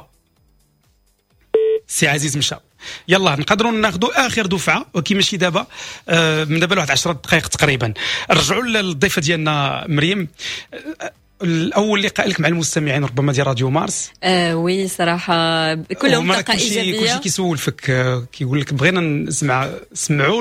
سي عزيز مشى. يلا نقدروا ناخذوا اخر دفعه وكيما شي دابا آه من دابا لواحد عشرة دقائق تقريبا. نرجعوا للضيفه ديالنا مريم. آه الاول لقاء لك مع المستمعين ربما ديال راديو مارس. آه وي صراحه كلهم طاقه كلشي ايجابيه. كيسول فيك، آه، كيقول لك بغينا نسمع سمعوا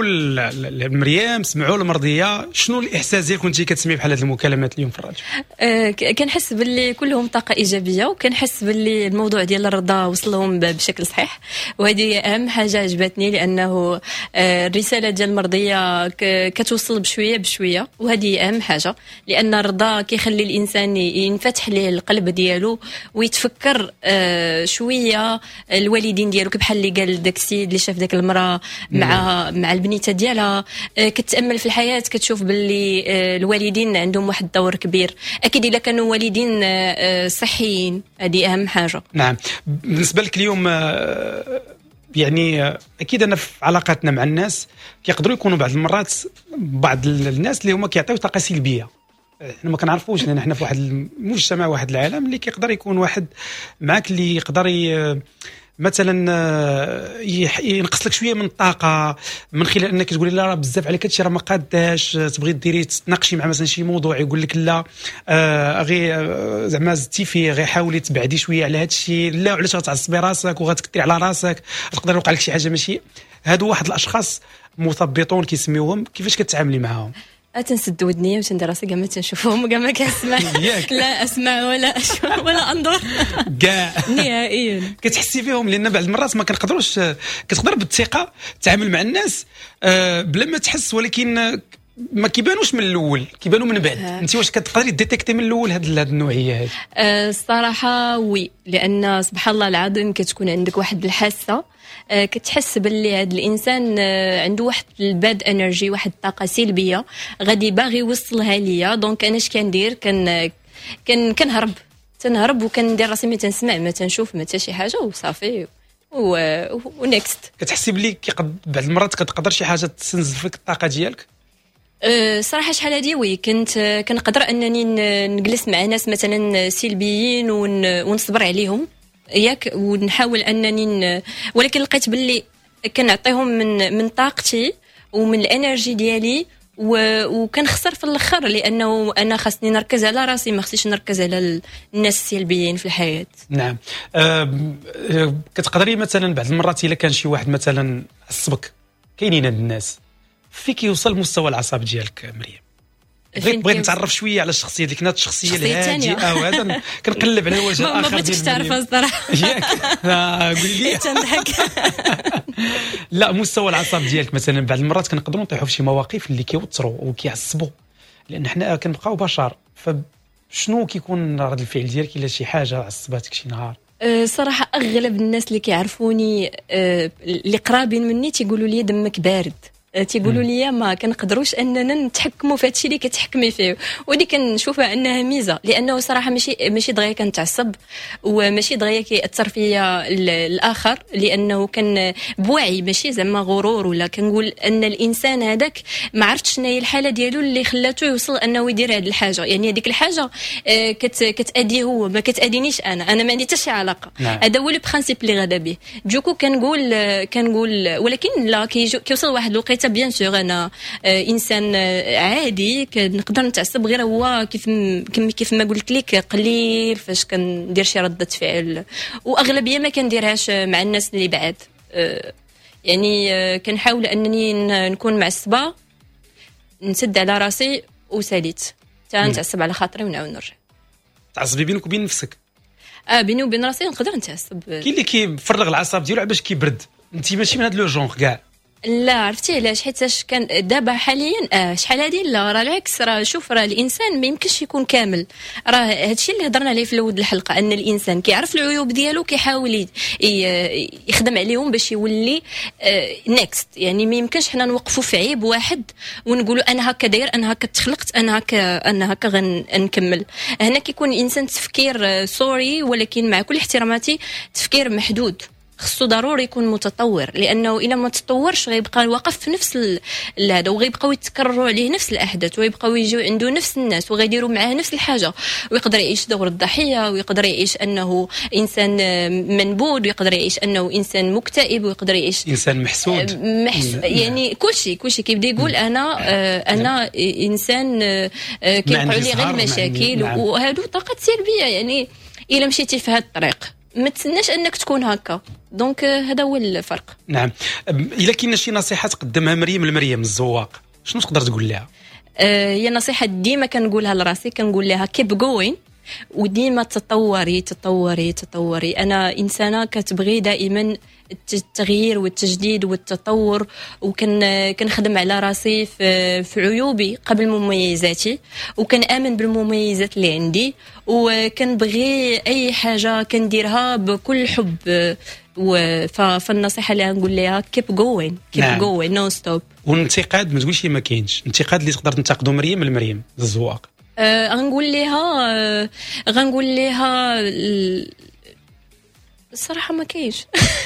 لمريم، سمعوا لمرضيه. شنو الاحساس ديالك وانت كتسمعي بحال هذه المكالمات اليوم في الراديو؟ آه ك- كنحس باللي كلهم طاقه ايجابيه، وكنحس باللي الموضوع ديال الرضا وصل لهم ب- بشكل صحيح، وهذه اهم حاجه عجبتني، لانه آه الرساله ديال المرضيه ك- كتوصل بشويه بشويه، وهذه اهم حاجه، لان الرضا كيخلي الانسان ينفتح ليه القلب ديالو ويتفكر آه شويه الوالدين ديالو، بحال اللي قال داك السيد اللي شاف داك المراه مع مع البنيته ديالها. آه كتامل في الحياه كتشوف باللي آه الوالدين عندهم واحد الدور كبير. اكيد الا كانوا والدين آه آه صحيين هذه اهم حاجه. نعم. بالنسبه لك اليوم آه، يعني آه، اكيد انا في علاقاتنا مع الناس كيقدروا يكونوا بعض المرات بعض الناس اللي هما كيعطيو طاقه سلبيه. احنا ما كنعرفوش، لان احنا في واحد المجتمع واحد العالم اللي كيقدر يكون واحد معك اللي يقدر ي... مثلا آه، يح- ينقص لك شويه من الطاقه من خلال انك تقولي لا راه بزاف عليك هادشي راه ما قاداش، تبغي ديري تناقشي مع مثلا شي موضوع يقول لك لا آه غير آه، زعما زدتي فيه، غير حاولي تبعدي شويه على هادشي، لا علاش غتعصبي راسك وغتكثري على راسك، تقدر يوقع لك شي حاجه ماشي. هادو واحد الاشخاص مثبطون كيسميوهم، كيفاش كتعاملي معاهم؟ تنسد ودني وتندير راسي كاع ما تنشوفهم كاع ما كنسمع ياك. لا اسمع ولا أشوف ولا انظر كاع نهائيا. كتحسي فيهم، لان بعض المرات ما كنقدروش، كتقدر بالثقه تعامل مع الناس آه، بلا ما تحس، ولكن آه، ما كيبانوش من الاول، كيبانوا من بعد. انت واش كتقدري ديتيكتي من الاول هاد هاد النوعيه هذه؟ أه الصراحه وي، لان سبحان الله العظيم كتكون عندك واحد الحاسه، أه كتحس باللي هذا الانسان أه عنده واحد الباد انرجي، واحد الطاقه سلبيه غادي باغي يوصلها ليا. دونك انا اش كندير؟ كن كن كنهرب تنهرب وكندير راسي ما تنسمع ما تنشوف ما حتى شي حاجه وصافي و ونكست. كتحسي بلي كيقد بعض المرات كتقدر شي حاجه تستنزف فيك الطاقه ديالك؟ أه صراحه شحال هادي وي كنت أه كنقدر انني ن- نجلس مع ناس مثلا سلبيين ون ونصبر عليهم ياك، ونحاول انني ن... ولكن لقيت باللي كنعطيهم من من طاقتي ومن الانرجي ديالي و... وكنخسر في الاخر لانه انا خاصني نركز على راسي ما خصنيش نركز على ال- الناس السلبيين في الحياه. نعم. آم، آه، كتقدري مثلا بعض المرات الا كان شي واحد مثلا عصبك، كاينين هاد الناس فيك يوصل مستوى العصب ديالك مريم. بغيت فين بغيت كيوصل؟ نتعرف شويه على الشخصيه ديك نات الشخصيه الشخصية الثانية. الهادئه وهذا كنقلب على الوجه ما ما الاخر بغيتكش ديال تعرفها مريم. الصراحه. ياك آه، قولي لي. تنضحك. لا، مستوى العصب ديالك مثلا بعض المرات كنقدروا نطيحوا في شي مواقف اللي كيوتروا وكيعصبوا، لان حنا كنبقاو بشر. فشنو كيكون رد الفعل ديالك الا شي حاجه عصباتك شي نهار؟ أه، صراحه اغلب الناس اللي كيعرفوني أه، اللي قرابين مني تيقولوا لي دمك بارد. أه، تيقولوا لي ما كنقدروش اننا نتحكموا في هادشي اللي كتحكمي فيه، ودي كنشوفها انها ميزه، لانه صراحه ماشي ماشي دغيا كنتعصب وماشي دغيا كيأثر فيا ال- الاخر، لانه كان بوعي ماشي زعما غرور، ولا كنقول ان الانسان هذاك ما عرفتش شنو هي الحاله ديالو اللي خلاته يوصل انه يدير هذه الحاجه. يعني هذيك الحاجه أه، كت كتاديه هو، ما كتادينيش انا انا ما عندي حتى شي علاقه. نعم. هذا هو لو برينسيپ اللي غادا به. دوكو كنقول كنقول ولكن لا كيجو- كيوصل واحد الوقيته بيان سور انا آه، انسان آه، عادي، كنقدر نتعصب، غير هو كيف م- كم- كيف ما قلت لك قليل فاش كندير شي رده فعل، واغلبيه ما كنديرهاش مع الناس اللي بعاد. آه، يعني آه، كنحاول انني ن- نكون معصبه، نسد على راسي وساليت حتى نتعصب على خاطري ونعاود نرجع. تعصبي بينك وبين نفسك. اه بيني وبين راسي نقدر نتعصب. كاين اللي كيفرغ العصب ديالو باش كيبرد، انت ماشي من هاد لو جونغ كاع. لا عرفتي علاش؟ حيت كان دابا حاليا آه شحال هادي لا راه العكس، راه شوف راه الانسان ما يمكنش يكون كامل. راه هادشي اللي هضرنا عليه في الاول الحلقه، ان الانسان كيعرف العيوب ديالو كيحاول ي- ي- يخدم عليهم باش يولي نيكست. يعني ما يمكنش حنا نوقفوا في عيب واحد ونقولوا انا هكا داير، انا هكا تخلقت، انا هكا انا هكا غنكمل. هنا كيكون الانسان تفكير سوري، ولكن مع كل احتراماتي تفكير محدود، خصو ضروري يكون متطور، لانه الا ما تطورش غيبقى واقف في نفس ال- هذا، وغيبقاو يتكرروا عليه نفس الاحداث، ويبقاو يجيو عنده نفس الناس وغيديروا معاه نفس الحاجه، ويقدر يعيش دور الضحيه، ويقدر يعيش انه انسان آه، منبوذ، ويقدر يعيش انه انسان مكتئب، ويقدر يعيش انسان محسود. آه، محس... يعني كلشي كلشي كيبدا يقول انا آه، انا انسان آه، آه، كيوقعوا عندي لي غير زهر، ما عندي- مشاكل، نعم. وهادو طاقات سلبيه. يعني الا مشيتي في هذا الطريق ما تسناش انك تكون هكا. دونك آه، هذا هو الفرق. نعم. أم، الا كاين شي نصيحه تقدمها مريم لمريم الزواق، شنو تقدر تقول لها؟ آه، هي نصيحه ديما كنقولها لراسي، كنقول لها كيب جوين، وديما تطوري تطوري تطوري. انا انسانه كتبغي دائما التغيير والتجديد والتطور، وكن كنخدم على راسي في في عيوبي قبل مميزاتي، وكنآمن بالمميزات اللي عندي، وكنبغي اي حاجه كنديرها بكل حب. و- ف- فالنصيحه اللي غنقول لها كيب جوين كيب نعم. جوين نو ستوب. والانتقاد ما تقولش ما كاينش، انتقاد اللي تقدر تنتقدوا مريم لمريم الزواق. آه، غنقول لها آه، غنقول لها ال- الصراحه ما كاينش.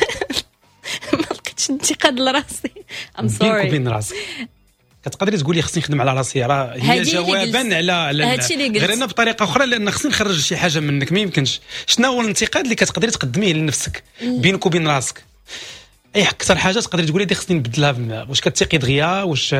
ما لقيتش انتقاد لراسي. ام بينك سوري. وبين راسك كتقدري تقولي خصني نخدم على راسي، راه هي هادي اللي جوابا قلت. على على هادشي اللي قلت. غير انا بطريقه اخرى، لان خصني نخرج شي حاجه منك، ما يمكنش. شنو هو الانتقاد اللي كتقدري تقدميه لنفسك بينك وبين راسك؟ اي اكثر حاجه تقدري تقولي دي خصني نبدلها، واش كتثقي دغيا، واش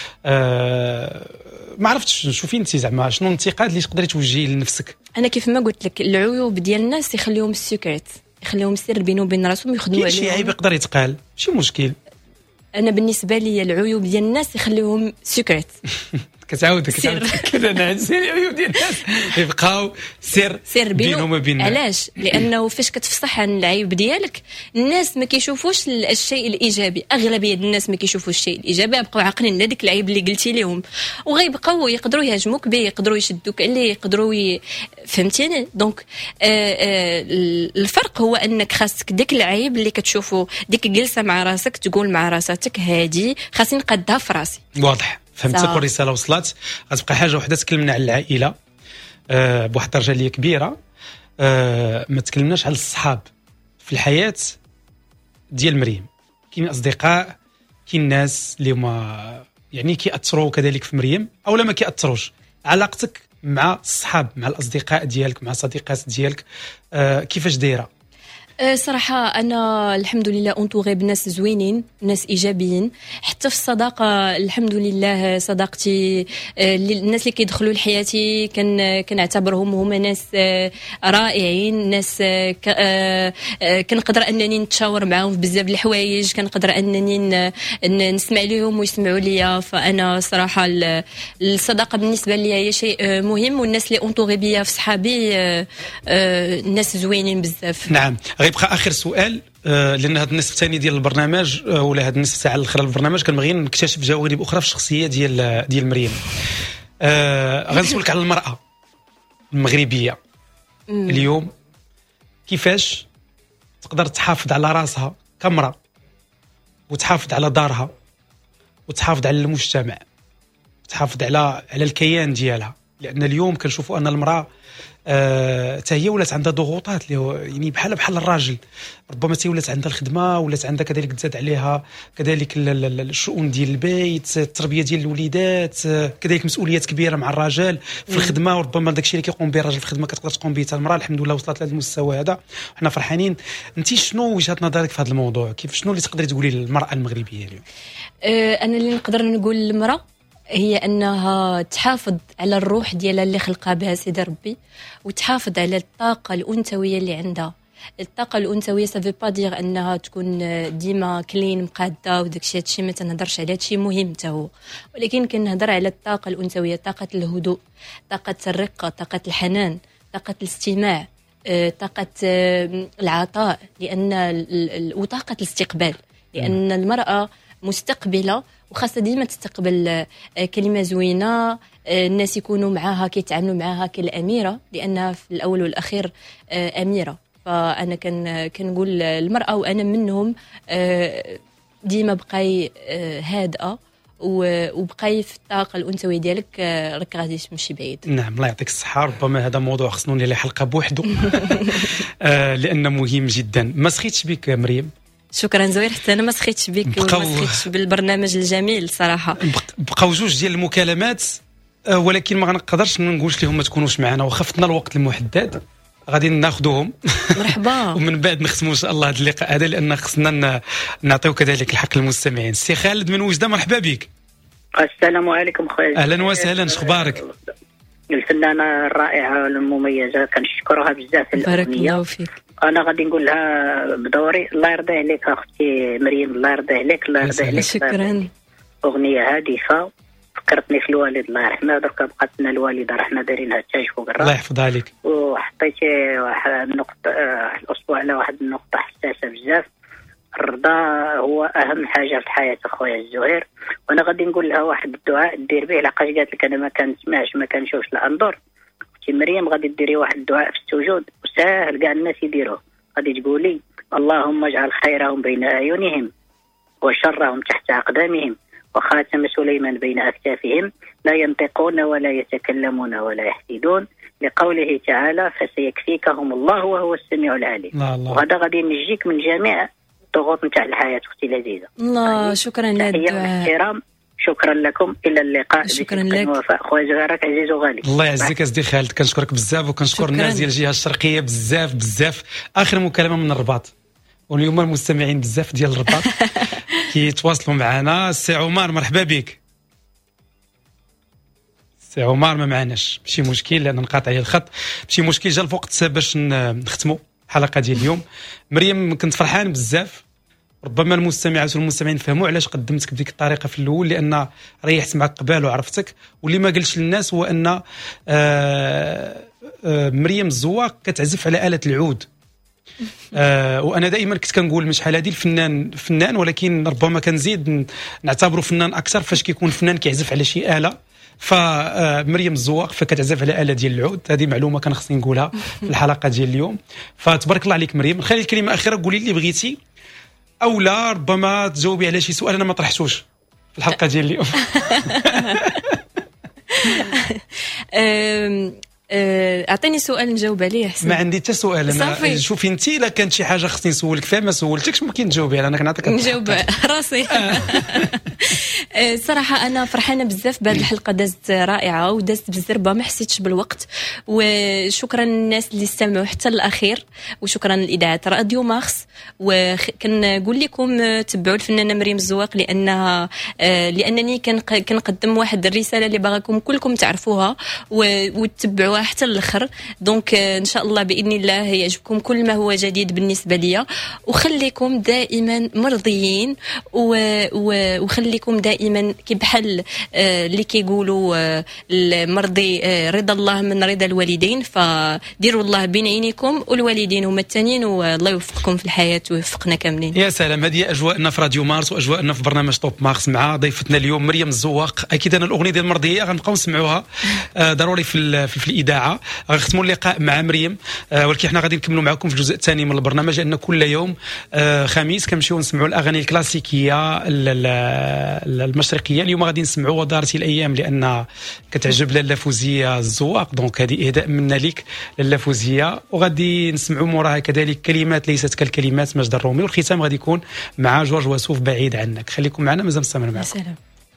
آه ما عرفتش. شوفي انت زعما شنو الانتقاد اللي تقدري توجهيه لنفسك؟ انا كيف ما قلت لك العيوب ديال الناس يخليهم السكرت، يخليهم السر بينه وبين راسهم، يخدموا كاين شي عيب عليهم. يقدر يتقال، شي مشكل. انا بالنسبه لي العيوب ديال الناس يخليهم سكرت. كتعاود سر. كتعاود كذا انا عندي العيوب ديال الناس يبقاو سر سير بينه بينهم وبين علاش؟ لانه فاش كتفصح عن العيب ديالك الناس ما كيشوفوش ال- الشيء الايجابي. اغلبيه الناس ما كيشوفوش الشيء الايجابي، يبقاو عاقلين على ديك العيب اللي قلتي لهم، وغيبقاو يقدروا يهاجموك به، يقدروا يشدوك عليه، يقدروا ي... فهمتيني؟ دونك آه آه الفرق هو انك خاصك ديك العيب اللي كتشوفه، ديك جلسه مع راسك تقول مع راساتك هادي خاصني نقدها في راسي. واضح. فهمتك صح. والرساله وصلت. غتبقى حاجه وحده، تكلمنا على العائله أه بواحد الدرجه اللي كبيره، أه ما تكلمناش على الصحاب في الحياه ديال مريم. كاين اصدقاء، كاين ناس اللي هما يعني كيأثروا كذلك في مريم او لا ما كيأثروش. علاقتك مع الصحاب، مع الاصدقاء ديالك، مع صديقات ديالك، أه كيفاش دايره؟ أه، صراحة أنا الحمد لله أنطوغي بناس زوينين، ناس إيجابيين. حتى في الصداقة الحمد لله صداقتي، أه، اللي- الناس اللي كيدخلوا لحياتي كان كنعتبرهم هما ناس أه، رائعين، ناس أه، ك- أه، أه، كنقدر أنني نتشاور معاهم في بزاف د الحوايج، كنقدر أنني ن- ن- نسمع لهم ويسمعوا ليا. فأنا صراحة ال- الصداقة بالنسبة لي هي شيء أه، مهم، والناس اللي أنطوغي بيا في صحابي أه، أه، ناس زوينين بزاف. نعم. غيبقى اخر سؤال، آه، لان هذا النصف الثاني ديال البرنامج، آه، ولا هذا النصف ساعه الاخرى للبرنامج كنبغي نكتشف جوانب اخرى في الشخصيه ديال ديال مريم. آه، غنسولك على المراه المغربيه اليوم، كيفاش تقدر تحافظ على راسها كامرأة وتحافظ على دارها وتحافظ على المجتمع وتحافظ على على الكيان ديالها. لان اليوم كنشوفوا ان المراه آه هي ولات عندها ضغوطات اللي هو يعني بحال بحال الراجل، ربما تي ولات عندها الخدمه، ولات عندها كذلك تزاد عليها كذلك ال- ال- ال- الشؤون ديال البيت، التربيه ديال الوليدات، آه، كذلك مسؤوليات كبيره مع الرجال في الخدمه، وربما داكشي اللي كيقوم به الراجل في الخدمه كتقدر تقوم به حتى المراه. الحمد لله وصلت لهذا المستوى هذا، وحنا فرحانين. انت شنو وجهه نظرك في هذا الموضوع؟ كيف شنو اللي تقدري تقولي للمراه المغربيه اليوم؟ أه، انا اللي نقدر نقول للمراه هي انها تحافظ على الروح ديالها اللي خلقها بها سيدي ربي، وتحافظ على الطاقه الانثويه اللي عندها. الطاقه الانثويه سافي با دير انها تكون ديما كلين مقاده وداكشي، هادشي ما تنهضرش على هادشي مهم حتى هو، ولكن كنهضر على الطاقه الانثويه، طاقه الهدوء، طاقه الرقه، طاقه الحنان، طاقه الاستماع، أه، طاقه أه، العطاء، لان ال- ال- وطاقه الاستقبال، لان المراه مستقبله وخاصة ديما تستقبل آه، كلمة زوينة، آه، الناس يكونوا معاها كيتعاملوا معاها كالأميرة، لأنها في الأول والأخير آه، أميرة. فأنا كان كنقول المرأة وأنا منهم، آه، ديما بقاي آه، هادئة و- وبقاي في الطاقة الأنثوية ديالك، آه، راك غادي تمشي بعيد. نعم، الله يعطيك الصحة. ربما هذا موضوع خصنا ندير له حلقة بوحده آه، لأنه مهم جدا. ما سخيتش بك مريم؟ شكرا زوير، حتى أنا ما سخيتش بك بقاو- وما سخيتش بالبرنامج الجميل صراحة. بق- بقاو جوج ديال المكالمات، آه، ولكن ما غنقدرش ما نقولش لهم ما تكونوش معنا، وخفتنا الوقت المحدد غادي ناخذوهم مرحبا. ومن بعد نختموا ان شاء الله هذا اللقاء هذا، لان خصنا ن- نعطيو كذلك الحق للمستمعين. سي خالد من وجده، مرحبا بك. السلام عليكم خويا. اهلا وسهلا، شخبارك؟ الفنانة الرائعة المميزة كنشكرها بزاف في بارك الأغنية. الله فيك. أنا غادي نقول لها بدوري الله يرضي عليك أختي مريم، الله يرضي عليك، الله يرضي عليك. شكرا. أغنية هادفة فكرتني في الوالد الله يرحمه، دركا بقات لنا الوالدة رحنا دايرينها تاج فوق الله الراس، يحفظها لك. وحطيتي واحد النقطة آه، الأسبوع على واحد النقطة حساسة بزاف. الرضا هو أهم حاجة في الحياة أخويا الزهير، وأنا غادي نقول لها واحد الدعاء دير به، لقاش قالت لك أنا ما كنسمعش ما كنشوفش الأنظر. أختي مريم غادي ديري واحد الدعاء في السجود وساهل كاع الناس يديروه، غادي تقولي اللهم اجعل خيرهم بين أعينهم وشرهم تحت أقدامهم وخاتم سليمان بين أكتافهم، لا ينطقون ولا يتكلمون ولا يحسدون، لقوله تعالى فسيكفيكهم الله وهو السميع العليم. الله الله. وهذا غادي ينجيك من جميع الضغوط نتاع الحياة أختي العزيزة. الله، شكرا على تحية الدعاء. واحترام، شكرا لكم، إلى اللقاء. شكراً بصدق لك. ووفاء. خويا زهيرك عزيز وغالي. الله يعزك أسدي خالد، كنشكرك بزاف وكنشكر شكراً. الناس ديال الجهه الشرقيه بزاف بزاف. اخر مكالمه من الرباط، واليوم المستمعين بزاف ديال الرباط كيتواصلوا معنا. سي عمر مرحبا بك. سي عمر ما معناش، ماشي مشكل لان نقاطع عليه الخط، ماشي مشكل. جا الوقت باش ن- نختموا الحلقه ديال اليوم. مريم كنت فرحان بزاف، ربما المستمعات والمستمعين فهموا علاش قدمتك بديك الطريقه في الاول، لان ريحت معك قبال وعرفتك. واللي ما قلتش للناس هو ان آه آه مريم الزواق كتعزف على آلة العود. آه وانا دائما كنت كنقول من شحال هذه الفنان فنان، ولكن ربما كنزيد ن- نعتبره فنان اكثر فاش كيكون فنان كيعزف على شي آلة. فمريم الزواق فكتعزف على آلة ديال العود، هذه معلومه كان خصني نقولها في الحلقه ديال اليوم. فتبارك الله عليك مريم. نخلي الكلمه اخيره، قولي اللي بغيتي، او لا ربما تجاوبي على شي سؤال انا ما طرحتوش في الحلقه ديال اليوم. أم، آه، اعطيني سؤال نجاوب عليه احسن. ما عندي حتى سؤال انا. صافي. شوفي انت الا كانت شي حاجه خصني نسولك فيها ما سولتكش ممكن تجاوبي انا كنعطيك نجاوب راسي. آه، صراحة أنا فرحانة بزاف بهذه الحلقة، دازت رائعة ودازت بالزربة، ما حسيتش بالوقت. وشكرا للناس اللي استمعوا حتى الأخير، وشكرا لإذاعة راديو مارس. وكنقول لكم آه، تبعوا الفنانة مريم الزواق، لأنها آه، لأنني كنق- كنقدم واحد الرسالة اللي باغاكم كلكم تعرفوها و- وتتبعوها حتى الآخر. دونك آه، إن شاء الله بإذن الله يعجبكم كل ما هو جديد بالنسبة لي، وخليكم دائما مرضيين و- و- وخليكم دائما كي بحال آه، اللي كيقولوا آه، المرضي آه، رضا الله من رضا الوالدين، فديروا الله بين عينيكم والوالدين هما الثانيين، والله يوفقكم في الحياة ويوفقنا كاملين. يا سلام، هذه اجواءنا في راديو مارس واجواءنا في برنامج توب مارس مع ضيفتنا اليوم مريم الزواق. اكيد انا الاغنيه ديال المرضيه غنبقاو نسمعوها آه، ضروري في ال- في, في الاذاعه. غنختموا اللقاء مع مريم، آه، ولكن حنا غادي نكملوا معكم في الجزء الثاني من البرنامج، لان كل يوم آه، خميس كنمشيو نسمعوا الاغاني الكلاسيكيه ال- ال- المشرقيه. اليوم غادي نسمعوا ودارت الايام لان كتعجب لاله فوزيه الزواق، دونك هذه اهداء منا ليك لاله فوزيه. وغادي نسمعوا موراها كذلك كلمات ليست كالكلمات مجد الرومي، والختام غادي يكون مع جورج وسوف بعيد عنك. خليكم معنا مازال مستمر يا معكم. سلام.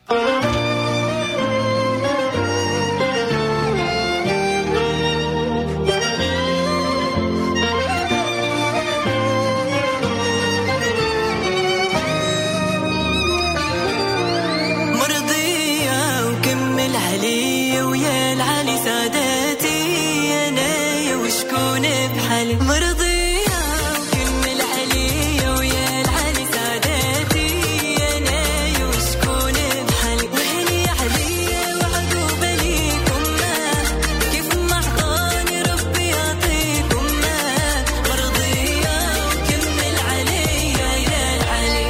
مرضية وكمل عليا ويا العلي ساداتي، أنايا وشكون بحالي. مرضية وكمل عليا ويا العلي ساداتي، أنايا وشكون بحالي. وهني عليا وعقوب ليكم كيف ما عطاني ربي يعطيكم. مرضية وكمل عليا يا العلي.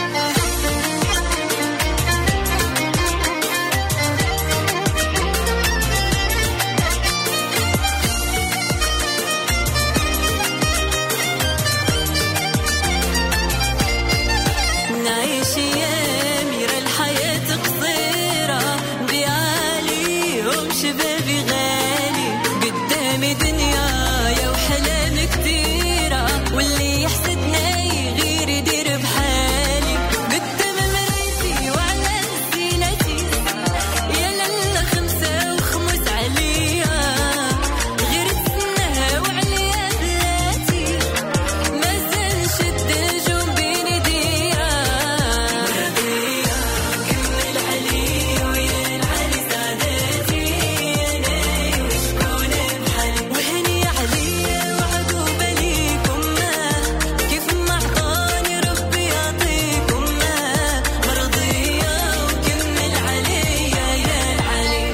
نعيش أيامي راه الحياة قصيرة، بعاليهم شبابي غالي. قدامي دنيايا وحلام كتيرة، واللي يحسدنا يغير يدير بحالي. قدام مرايتي وعلى زينتي، يا لالا خمسة وخمس عليا. غير تسناها وعليا بلاتي، مازال نشد نجوم بين ايديا. مرضية كمل عليا ويا العلي ساداتي، أنايا وشكون بحالي. وهني عليا وعقوب ليكم كيف ما عطاني ربي يعطيكم. مرضية وكمل عليا يا العلي.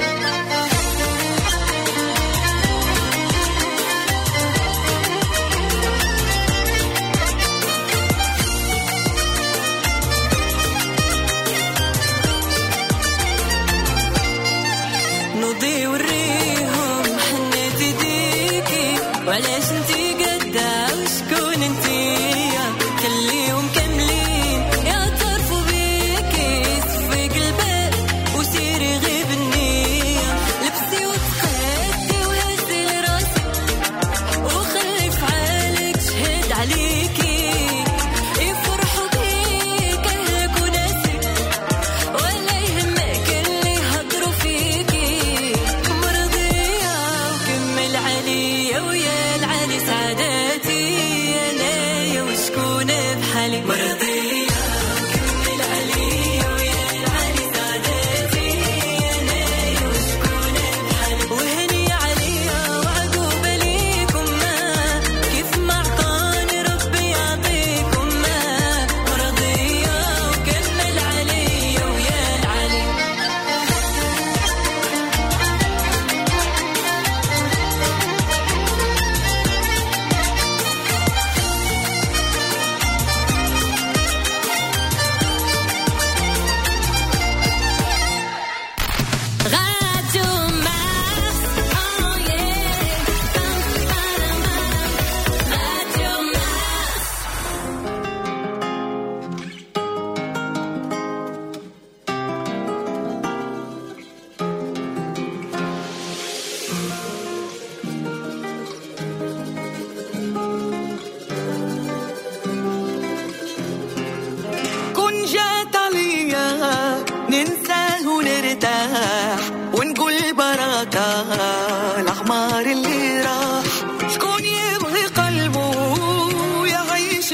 نوضي وريهم حنيت يديكي، وعلاش انتي قدا وشكون انتيا. خليهم كاملين يعترفوا بيكي، صفي قلبك وسيري غيب النية. لبسي وتقادي وهزي لراسي، وخلي فعالك شهد عليكي. يفرحوا بيك اهلك وناسي، ولا يهمك اللي يهضروا فيكي. مرضية وكمل عليا ويا العلي سعاداتي، أنايا وشكون بحالي. مرضية وكمل عليا ويا العلي سعاداتي، أنايا وشكون بحالي. وهني عليا وعقوب ليكم كيف ما عطاني ربي يعطيكم. مرضية وكمل عليا ويا العلي.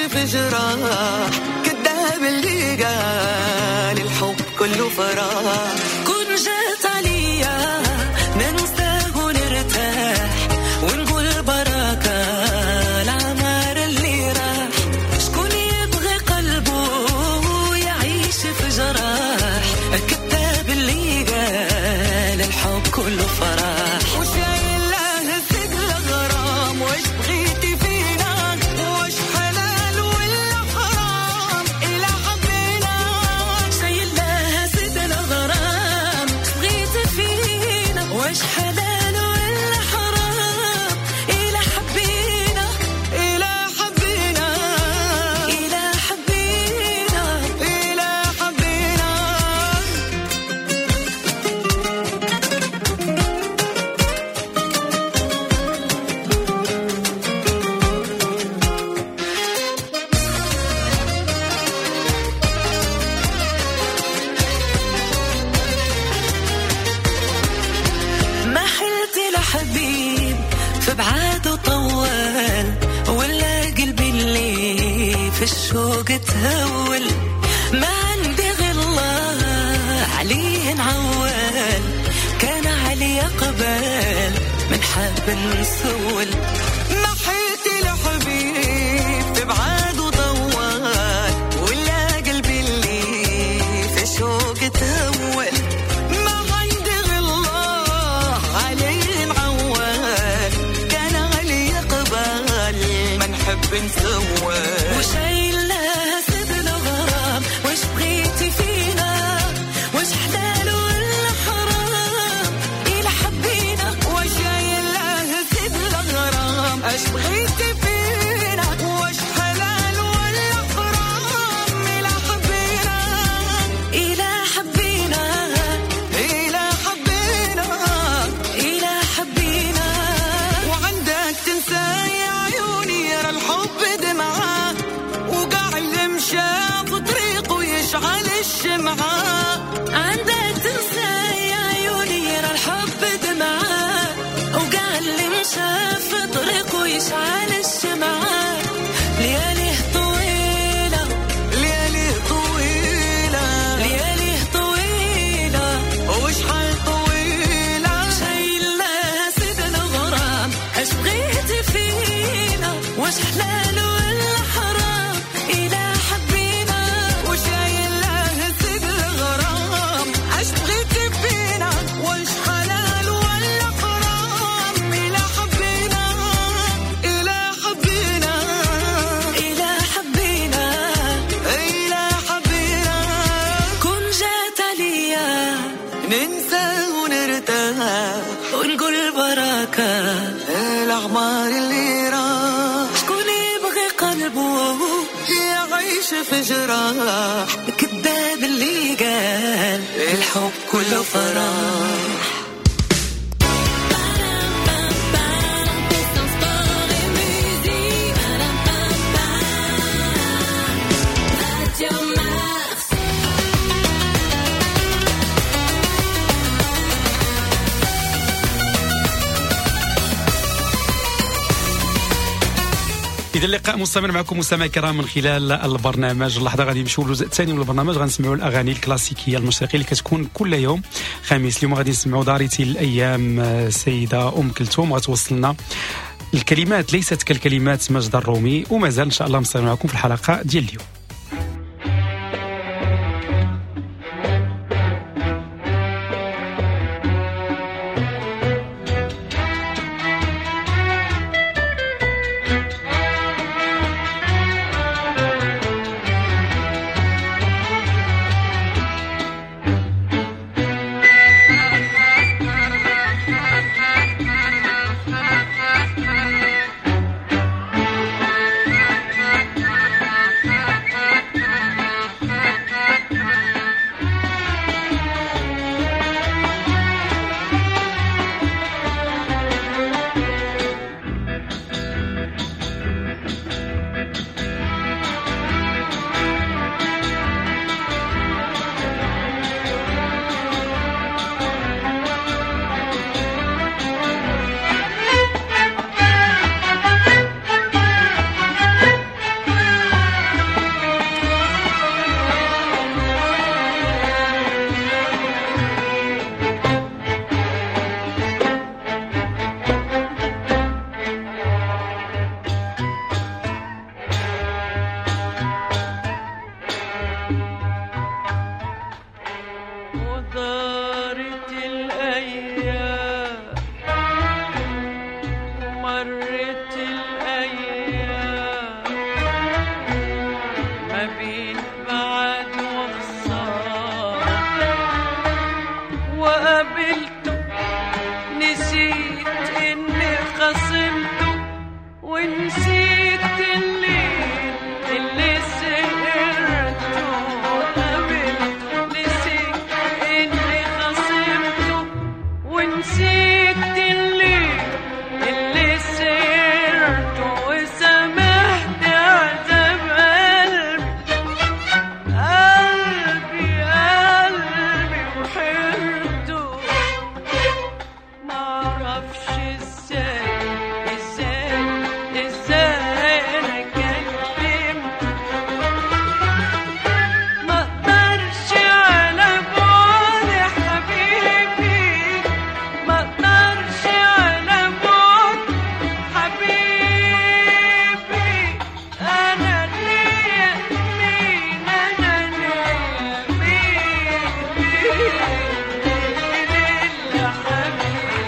في جراح كذاب اللي قال الحب كله فراح كون جات عليا ننساه ونرتاح ونقول بركة العمار اللي راح شكون يبغي قلبه يعيش في جراح كذاب اللي قال الحب كله فراح الشوق تهول ما عندي غير الله عليه نعول كان علي قبل من حب نسول ما حيلتي لحبيب تبعاد وطول ولا قلبي اللي في الشوق تهول ما عندي غير الله عليه نعول كان علي قبل من حب نسول في جراح كذاب اللي قال الحب كله فراح إذا اللقاء مستمر معكم مستمعي الكرام من خلال البرنامج. اللحظة غادي نمشيو للجزء الثاني من البرنامج، غنسمعوا الأغاني الكلاسيكية المشرقية اللي كتكون كل يوم خميس. اليوم غادي نسمعوا دارتي الأيام سيدة أم كلثوم، غتوصلنا الكلمات ليست كالكلمات مجد الرومي، ومازال إن شاء الله مستمر معكم في الحلقة ديال اليوم. ونسيت الليل اللي سهرته قابلته، نسيت اللي خصمته ونسيت الليل اللي سهرته وسامحت عذاب قلبي قلبي قلبي وحيرته. معرفش ازاي ازاي ازاي انا كلمت، مقدرش على بعد حبيبي، مقدرش على بعد حبيبي. انا ليا مين، انا ليا مين مين اللي حبيبي.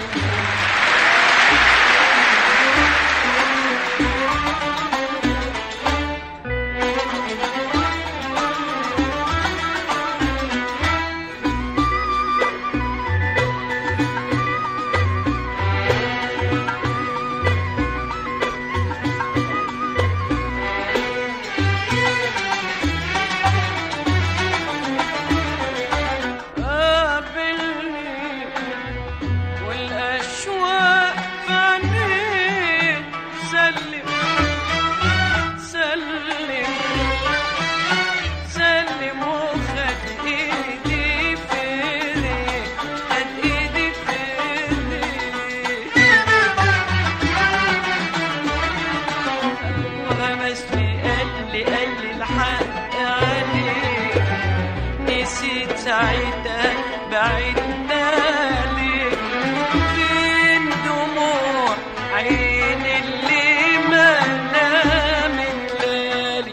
قابلني والأشواق في عينيه، سلم سلم سلم وخد ايدي في ايديه، خد ايدي في ايديه وغمسني، قال لي قال لي الحق عليك، نسيت ساعتها بعدنا ليك. فين دموع عين اللي ما نامت ليالي،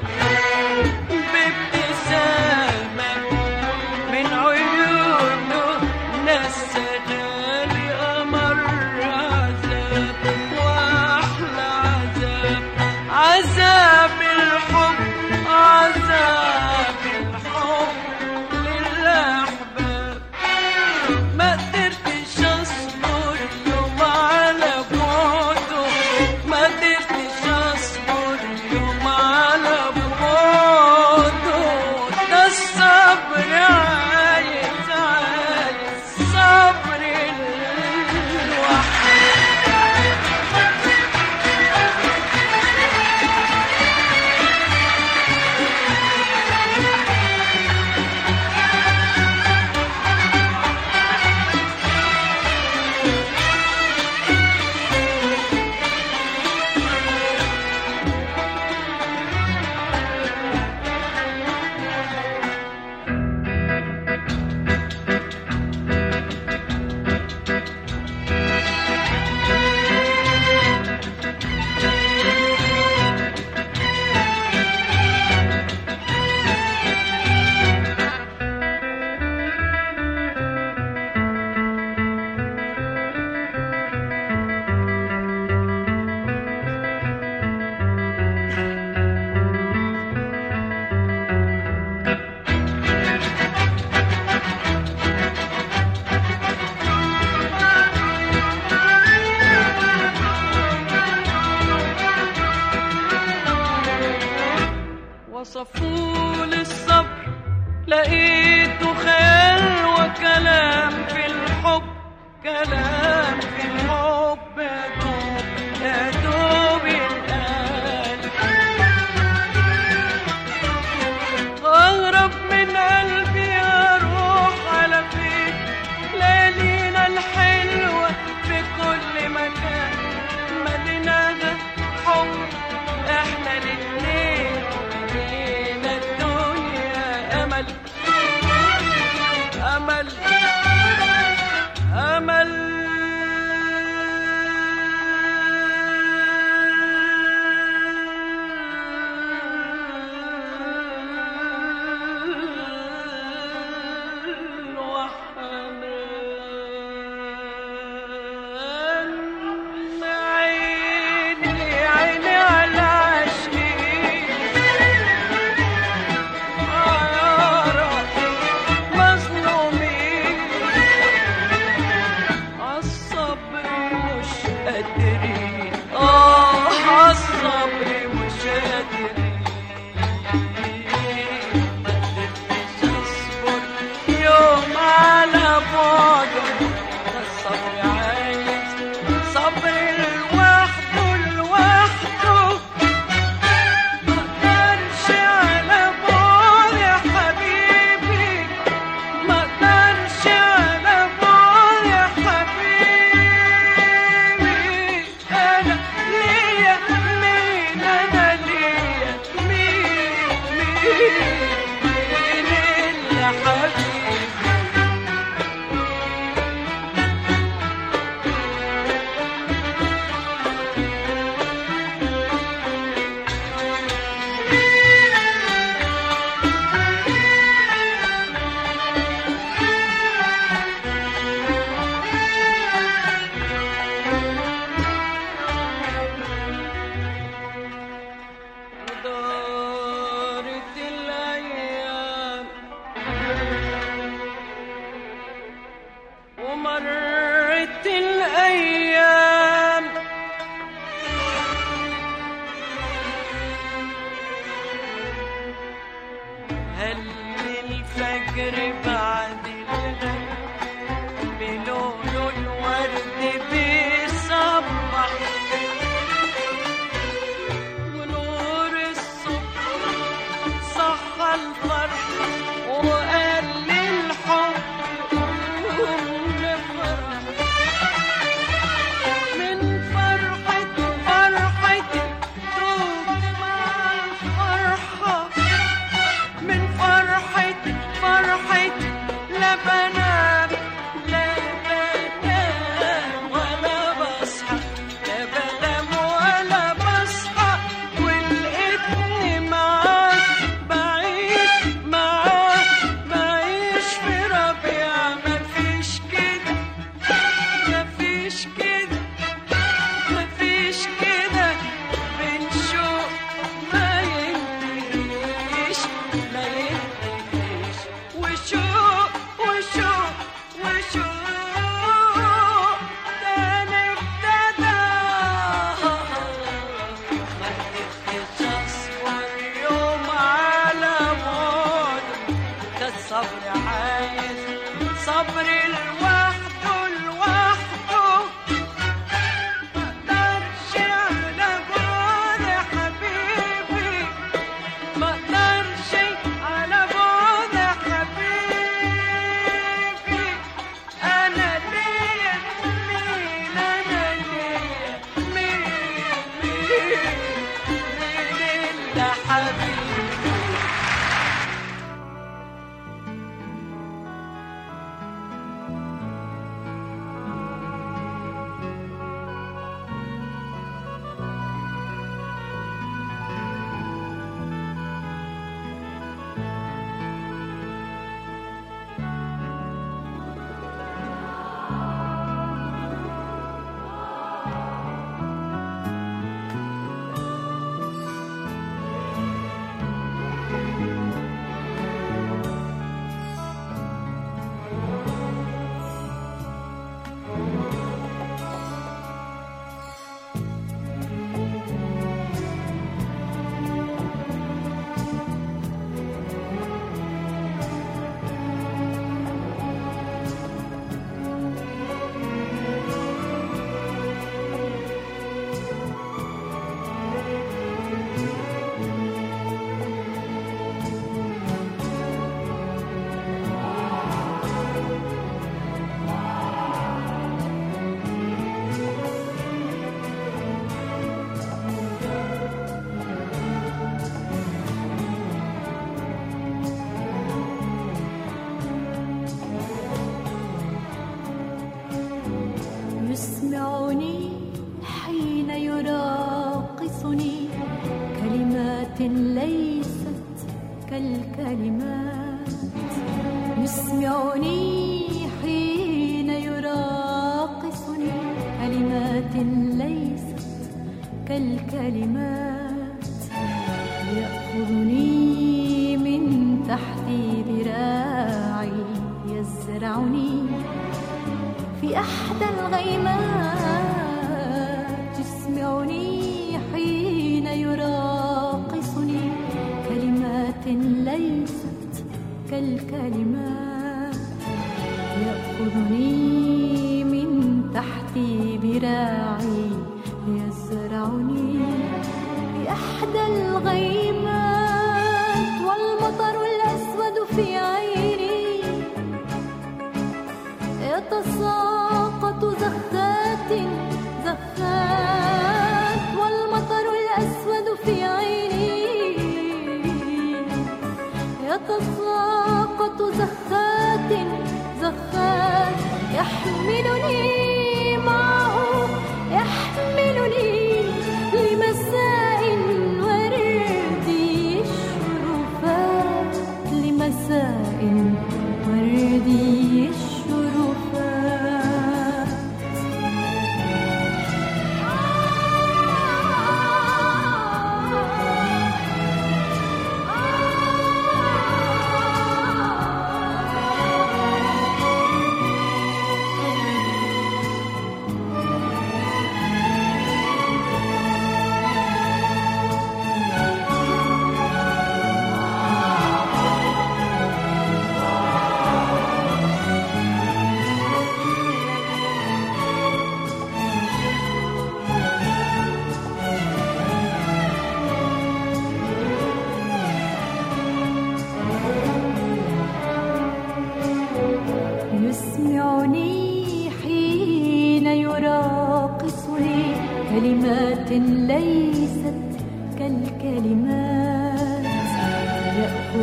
بابتسامة من عيونه نسى لي قمر عذاب واحلى عذاب، عذاب الحب عذاب الحب للأحباب. ما قدرتش اصبر يوم على بعده، ما قدرتش اصبر يوم على بعده. ده الصبر عايز عايز صبر الوحيد. وصفوا للصبر لقيته خيال وكلام في الحب، كلام في الحب يا دوب يا دوب ينقال. أغرب من قلبي أروح على فين، ليالينا الحلوة في كل مكان مدينة حب احنا الاتنين، مدينة الدنيا أمل أمل أمل هل الفجر بعد الغد بلون الورد بيصبح ونور الصبح صحى الفرح وقال للحب قوم نفرح من فرحة فرحتي دوب مع الفرحة من فرحتي فرحتي لا بنام لا بنام ولا بصحى لا بنام ولا بصحى ولقيتني معاك بعيش معاك بعيش في ربيع مفيش كده مفيش كده مفيش كده بنشوق ما ينتهيش ما ينتهيش وشوق وشوق وشوق تاني ابتدى ما قدرتش اصبر يوم على موت ده الصبر عايز صبر لوحده لوحده مقدرش على بعد حبيبي مقدرش على بعد حبيبي أنا ليا مين أنا ليا مين مين مين إلا حبيبي يسمعني حين يراقصني كلمات ليست كالكلمات يسمعني حين يراقصني كلمات ليست كالكلمات يأخذني من تحت ذراعي يزرعني في أحدى الغيمات يسمعني حين يراقصني كلمات ليست كالكلمات يأخذني من تحت ذراعي يزرعني في أحدى الغيمات والمطر الأسود في عيني يتساقط زخات زخات والمطر الأسود في عيني يتساقط زخات زخات يحملني معه يحملني لمساء وردي الشرفات لمساء وردي الشرفات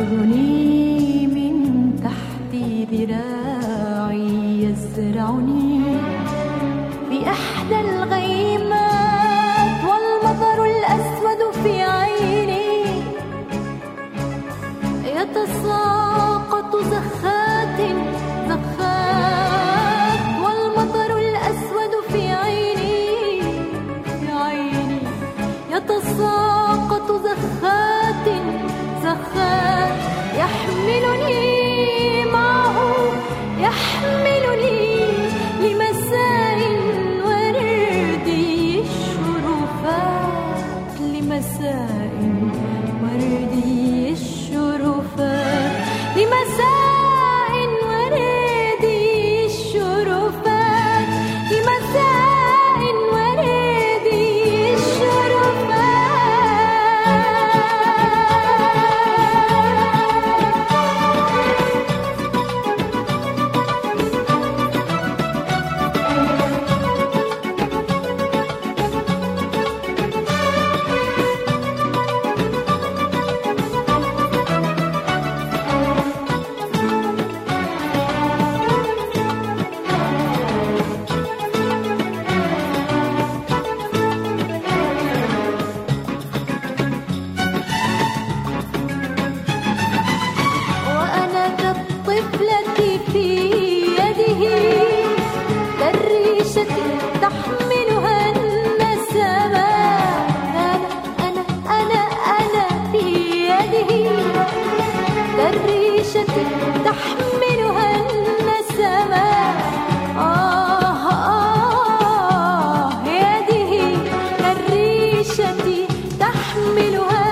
يأخذني من تحت ذراعي يزرعني في إحدى الغيمات والمطر الأسود في عيني يتساقط زخات زخات والمطر الأسود في عيني في عيني يتساقط زخات زخات يحملني معه يحملني لمساء وردي الشرفات لمساء وردي الشرفات لمساء وردي الشرفات لمساء وردي الشرفات. وأنا كالطفلة في يده كالريشة تحملها النسمات أنا أنا أنا في يده كالريشة تحملها النسمات آه آه يده كالريشة تحملها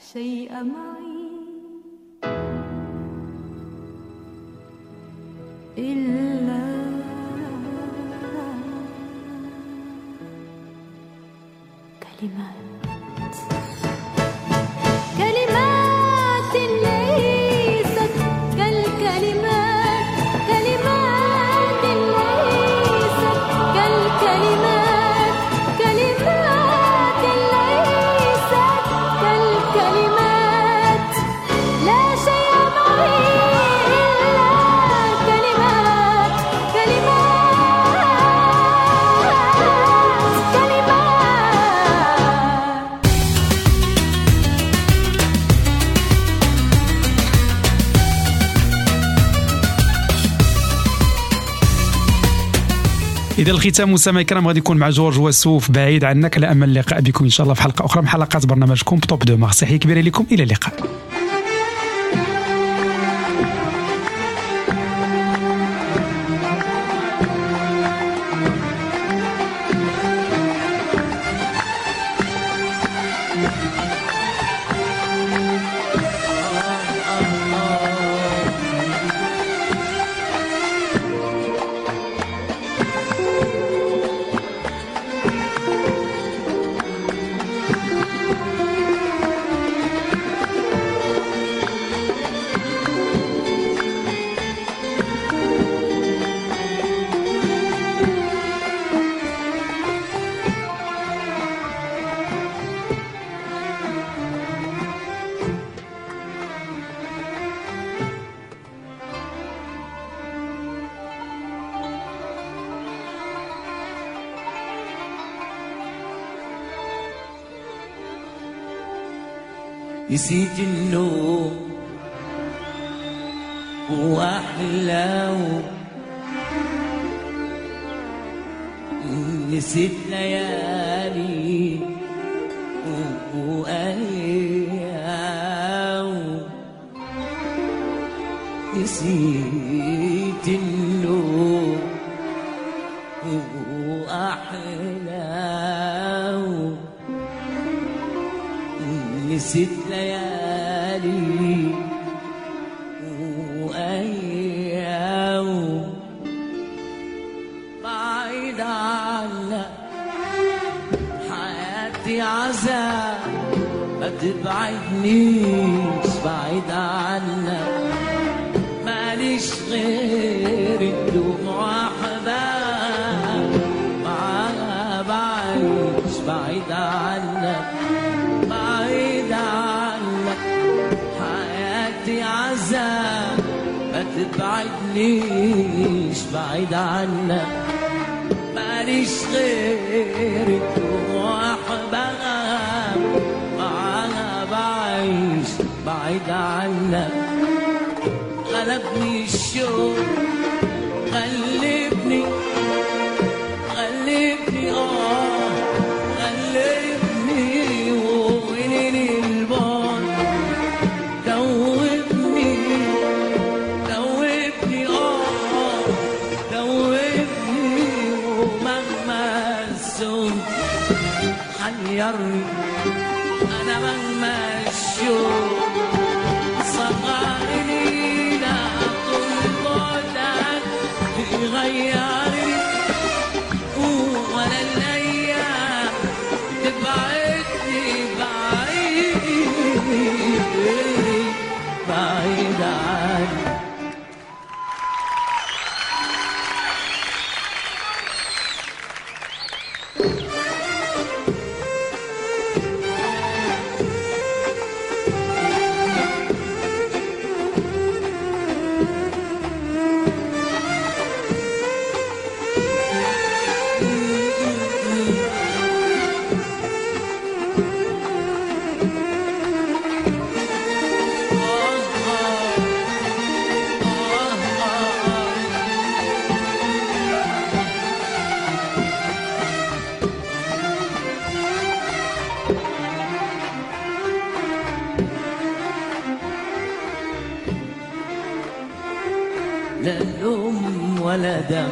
شيء معي إلا كلمات كلمات ليست كالكلمات كلمات ليست كالكلمات كلمات ليست كالكلمات لا شيء معي إلا كلمات كلمات إذا الختام مستمعي الكرام غادي يكون مع جورج وسوف بعيد عنك، على أمل اللقاء بكم إن شاء الله في حلقة أخرى من حلقات برنامجكم توب دو مارس. تحية كبيرة لكم، إلى اللقاء. نسيت النوم وأحلام، نسيت ليالي وأيام، نسيت النوم وأحلام، نسيت ليالي وأيام، بعيد عنك حياتي عذاب، ما تبعدنيش بعيد عنك، ماليش غير الدموع أحباب، معاها بعيش بعيد عنك، بعيد عنك حياتي عذاب، ما تبعدنيش بعيد عنك، ماليش غير الدموع أحباب، معاها بعيش بعيد عنك، غلبني الشوق غلبني غلبني اه غلبني ويني البار، دوبني دوبني اه دوبني، ومهما الزوم حيرني انا، مهما الشوق صغرني، لا طول بعدك يغيرني، ولا الايام تبعدني بعيد بعيد عني. لا لوم ولا دم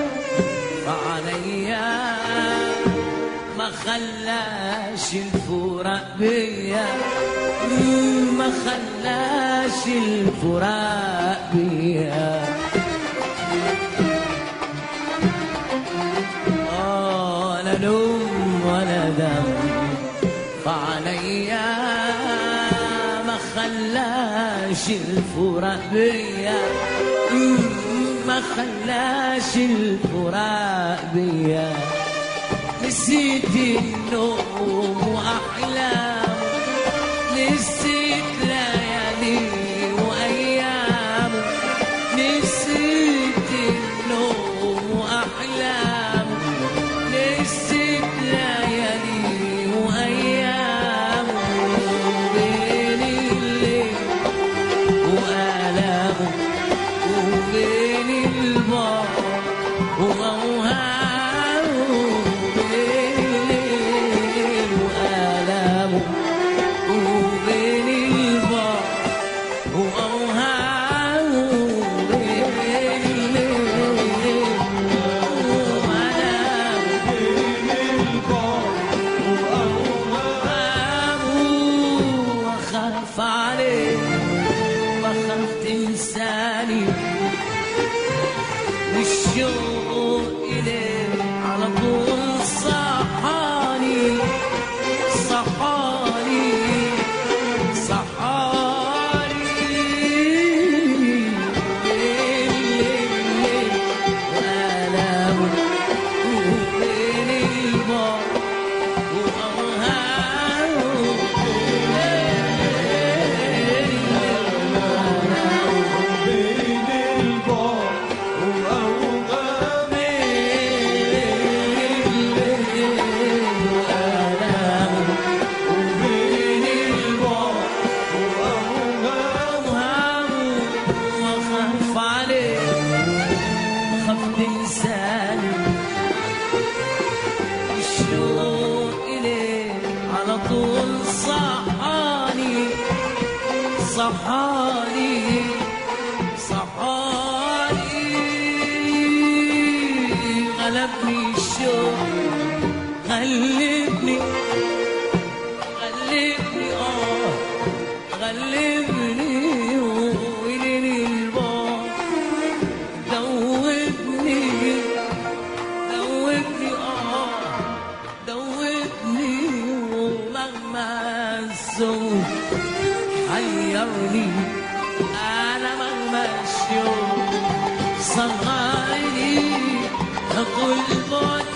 فعليا، ما خلاش الفراق بيا ما خلاش الفراق بيا آه لا لوم ولا دم فعليا ما خلاش الفراق بيا ما خلاش الفراق بيا نسيت النوم وأحلام نسيت ليالي وأيام نسيت النوم وأحلام نسيت ليالي وأيام بين الليل وآلامه وبين البار وأوهامه بين الليل وآلامه وبين البار وأوهامه بين الليل وآلامه بين البار وأوهامه وأخاف عليه وأخاف تنساني والشوق إليه على طول صحاني صحاني صحاني بين الليل وآلامه وبين البار وأوهامه بين البار صحاني صحاني غلبني الشوق غلبني غلبني اه غلبني ويلي البار دوبني دوبني اه دوبني ومهما الزوج حيرني أنا مهما الشوق صغرني أقول بعد